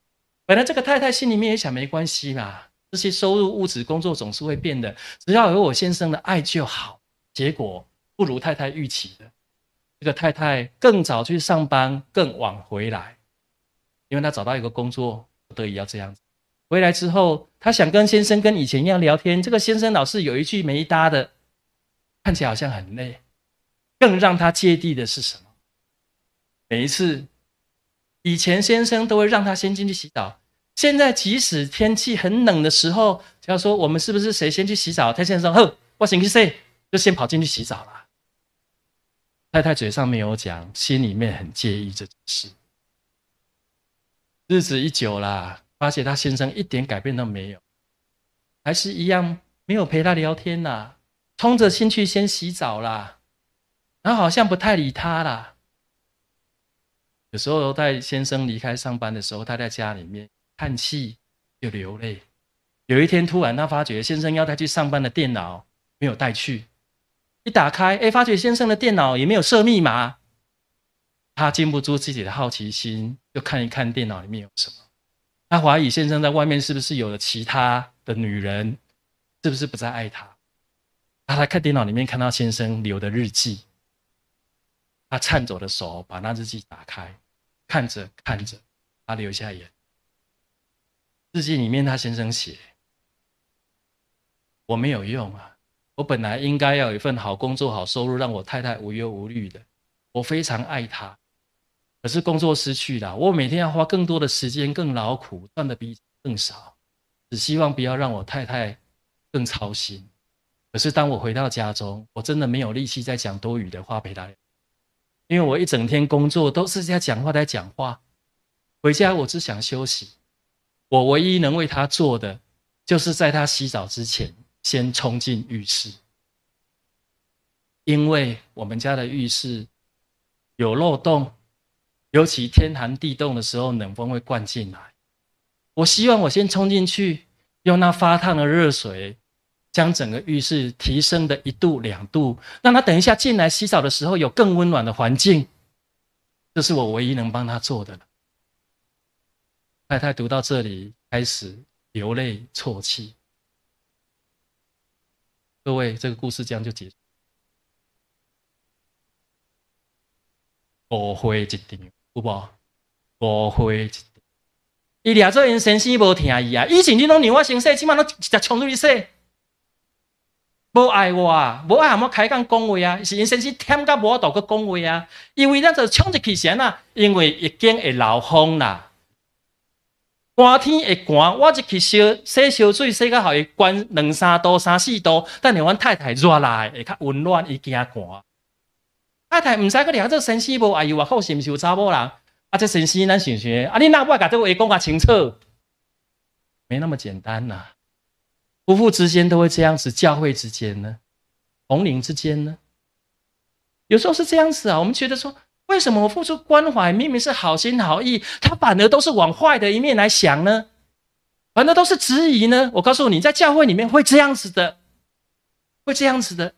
Speaker 1: 本来这个太太心里面也想，没关系嘛，这些收入、物质、工作总是会变的，只要有我先生的爱就好。结果不如太太预期的，这个太太更早去上班，更晚回来，因为她找到一个工作，不得已要这样子。回来之后，她想跟先生跟以前一样聊天，这个先生老是有一句没一搭的，看起来好像很累。更让她芥蒂的是什么？每一次以前先生都会让她先进去洗澡，现在即使天气很冷的时候，只要说我们是不是谁先去洗澡，他先生说呵，我先去洗，就先跑进去洗澡了。太太嘴上没有讲，心里面很介意这件事。日子一久啦，发现他先生一点改变都没有，还是一样没有陪他聊天啦，冲着进去先洗澡啦，然后好像不太理他啦。有时候在先生离开上班的时候，他在家里面叹气又流泪。有一天突然他发觉先生要带去上班的电脑没有带去，一打开，哎，发觉先生的电脑也没有设密码。他禁不住自己的好奇心，就看一看电脑里面有什么。他怀疑先生在外面是不是有了其他的女人，是不是不再爱他。他来看电脑里面，看到先生留的日记。他颤抖的手把那日记打开，看着看着，他流下眼。日记里面他先生写：我没有用啊，我本来应该要有一份好工作、好收入，让我太太无忧无虑的。我非常爱她，可是工作失去了，我每天要花更多的时间，更劳苦，赚的比以前更少，只希望不要让我太太更操心。可是当我回到家中，我真的没有力气再讲多余的话陪她聊，因为我一整天工作都是在讲话在讲话，回家我只想休息。我唯一能为她做的，就是在她洗澡之前先冲进浴室，因为我们家的浴室有漏洞，尤其天寒地冻的时候，冷风会灌进来。我希望我先冲进去，用那发烫的热水将整个浴室提升的一度两度，让他等一下进来洗澡的时候有更温暖的环境。这是我唯一能帮他做的了。太太读到这里开始流泪啜泣。各位，这个故事这样就结束。误会一场，有无？误会一场。伊掠做因先生无听伊啊！以前你拢让我先洗，即摆拢直接冲入去洗，无爱我啊！无爱含我开讲讲话啊！是因先生忝甲无度去讲话啊！因为咱就冲入去先啊，因为已经会漏风啦。寒天会寒，我一去烧洗烧水，洗到后会关两三度、三四度，等下阮太太热来会较温暖，伊惊寒。太太唔使去掠这先生无爱伊外口是毋是有查某人？啊，这先生咱想想，啊，你哪不把这个话讲较清楚？没那么简单呐、啊。夫妇之间都会这样子，教会之间呢，同龄之间呢，有时候是这样子啊。我们觉得说，为什么我付出关怀，明明是好心好意，他反而都是往坏的一面来想呢？反而都是质疑呢？我告诉你，在教会里面会这样子的，会这样子的。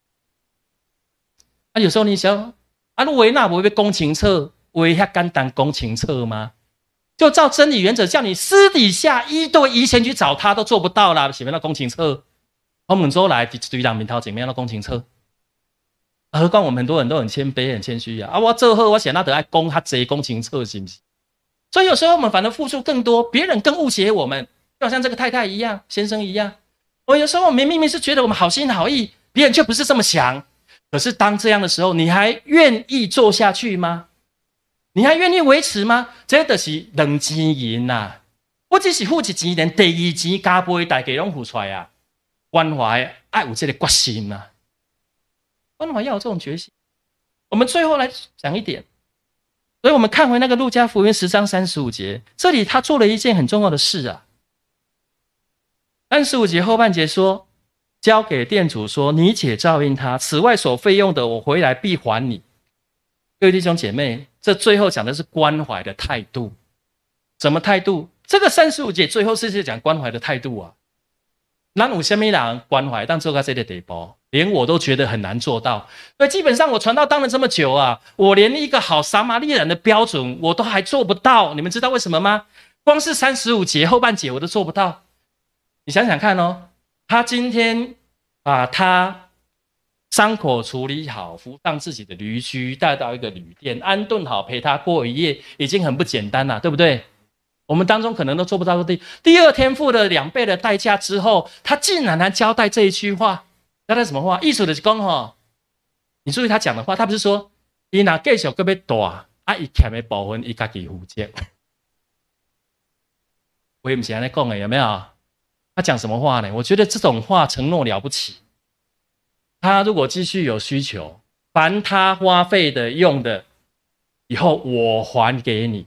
Speaker 1: 啊，有时候你想，啊，你话那不会被讲清楚，话遐简单讲清楚吗？就照真理原则，叫你私底下一对一先去找他，都做不到啦，是不是？那讲清楚，我们周来一堆人面头前面要讲清楚。何况我们很多人都很谦卑、很谦虚啊！啊，我做好，我想那得爱讲较济，讲清楚，是不是？所以有时候我们反而付出更多，别人更误解我们，就好像这个太太一样，先生一样。我有时候我们明明是觉得我们好心好意，别人却不是这么想。可是当这样的时候，你还愿意做下去吗？你还愿意维持吗？这就是两钱银呐！我只是付一钱，连第二钱加倍大家拢付出来啊！关怀爱有这个决心啊！关怀要有这种决心。我们最后来讲一点，所以我们看回那个路加福音十章三十五节，这里他做了一件很重要的事啊。三十五节后半节说，交给店主说，你且照应他，此外所费用的，我回来必还你。各位弟兄姐妹，这最后讲的是关怀的态度。什么态度？这个三十五节最后是在讲关怀的态度啊。咱有什么人关怀但做到这个地步，连我都觉得很难做到。所以基本上我传道当了这么久啊，我连一个好撒玛利亚人的标准我都还做不到。你们知道为什么吗？ 光是三十五节后半节我都做不到。你想想看哦，他今天把他伤口处理好，扶上自己的驴驹，带到一个旅店安顿好，陪他过一夜，已经很不简单了，对不对？我们当中可能都做不到第第二天付了两倍的代价之后，他竟然还交代这一句话，交代什么话？意思就是讲哈，你注意他讲的话，他不是说伊若继续搁要大，啊，伊欠的部分伊家己负责。我也不是安尼讲的，有没有？他讲什么话呢？我觉得这种话承诺了不起。他如果继续有需求，凡他花费的、用的，以后我还给你。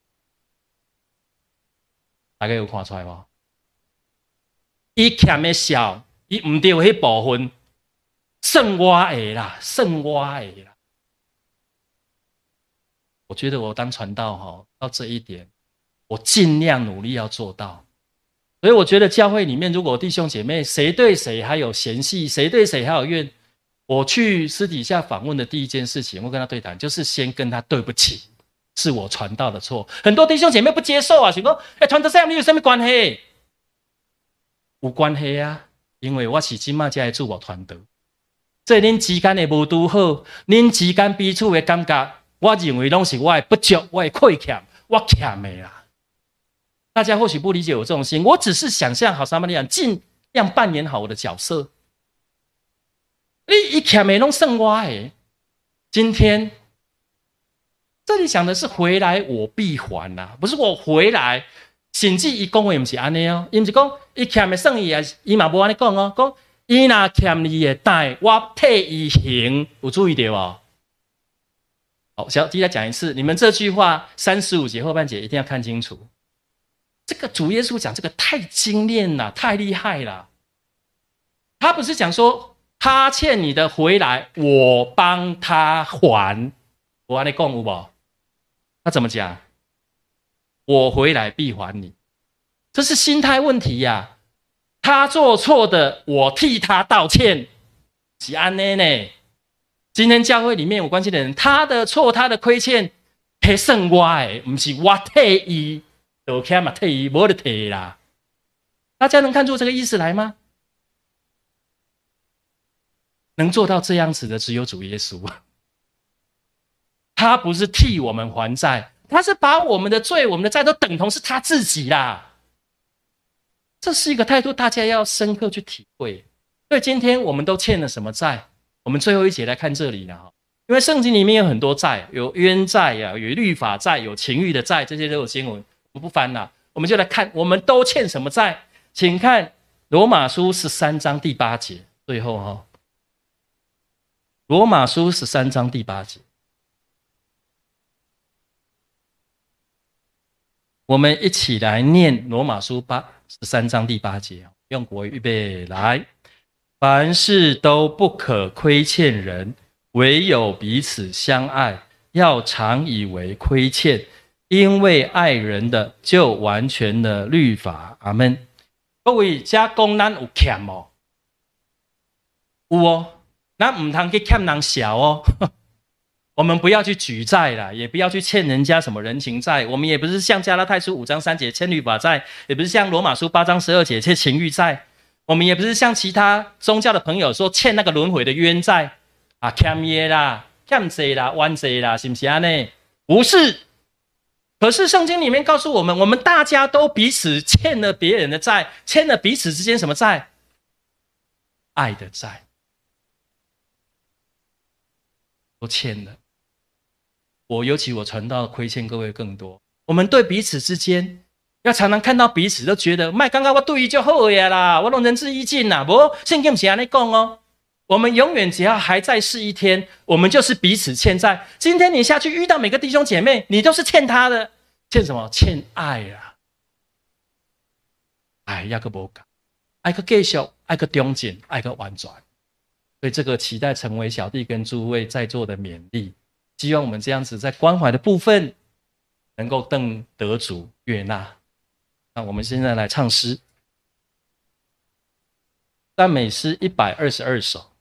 Speaker 1: 大家有看出来吗？伊欠的少，伊唔对迄部分，算我的啦，算我的啦。我觉得我当传道哈，到这一点，我尽量努力要做到。所以我觉得教会里面，如果弟兄姐妹谁对谁还有嫌隙，谁对谁还有怨，我去私底下访问的第一件事情，我跟他对谈，就是先跟他对不起，是我传道的错。很多弟兄姐妹不接受啊，想说，哎，传道这样你有什么关系？有关系啊，因为我是今麦才来做我传道，这恁之间的无拄好，恁之间彼此的感觉，我认为拢是我的不足，我的亏欠，我欠的啦。大家或许不理解我这种心，我只是想象好撒玛利亚尽量扮演好我的角色。你一欠的拢算我的，今天这里讲的是回来我必还啦、啊，不是我回来。甚至伊讲话不是安尼哦，伊不是讲伊欠的算伊啊，伊嘛无安尼讲哦，讲伊若欠你的贷，我替伊还，有注意到无？好，小弟再讲一次，你们这句话三十五节后半节一定要看清楚。这个主耶稣讲这个太精炼了，太厉害了。他不是讲说他欠你的回来，我帮他还。我跟你讲有无？他怎么讲？我回来必还你。这是心态问题呀、啊。他做错的，我替他道歉，是安呢呢。今天教会里面有关系的人，他的错，他的亏欠，是算我的，不是我替伊。道歉嘛，替伊无得替啦。大家能看出这个意思来吗？能做到这样子的，只有主耶稣。他不是替我们还债，他是把我们的罪、我们的债都等同是他自己啦。这是一个态度，大家要深刻去体会。所以今天我们都欠了什么债？我们最后一节来看这里了。因为圣经里面有很多债，有冤债呀，有律法债，有情欲的债，这些都有经文。我不翻了，我们就来看我们都欠什么债。请看罗马书十三章第八节，最后哈、哦，罗马书十三章第八节，我们一起来念罗马书八十三章第八节，用国语预备来。凡事都不可亏欠人，唯有彼此相爱，要常以为亏欠。因为爱人的就完全了律法。阿们。各位，这讲咱有欠哦，有哦，咱唔通去欠人小哦。我们不要去举债啦，也不要去欠人家什么人情债。我们也不是像加拉太书五章三节欠律法债，也不是像罗马书八章十二节欠情欲债。我们也不是像其他宗教的朋友说欠那个轮回的冤债啊，欠耶啦，欠债啦，冤债啦，是不是安呢？不是。可是圣经里面告诉我们，我们大家都彼此欠了别人的债，欠了彼此之间什么债？爱的债，都欠了。我尤其我传道亏欠各位更多。我们对彼此之间，要常常看到彼此都觉得，麦刚刚我对伊就好呀啦，我拢仁至义尽啦。不，圣经不是这样讲哦。我们永远只要还在世一天，我们就是彼此欠债。今天你下去遇到每个弟兄姐妹，你都是欠他的，欠什么？欠爱啊！爱要个无讲，爱个继续，爱个忠贞，爱个完全。所以这个期待成为小弟跟诸位在座的勉励，希望我们这样子在关怀的部分能够更得主悦纳。那我们现在来唱诗，赞美诗一百二十二首。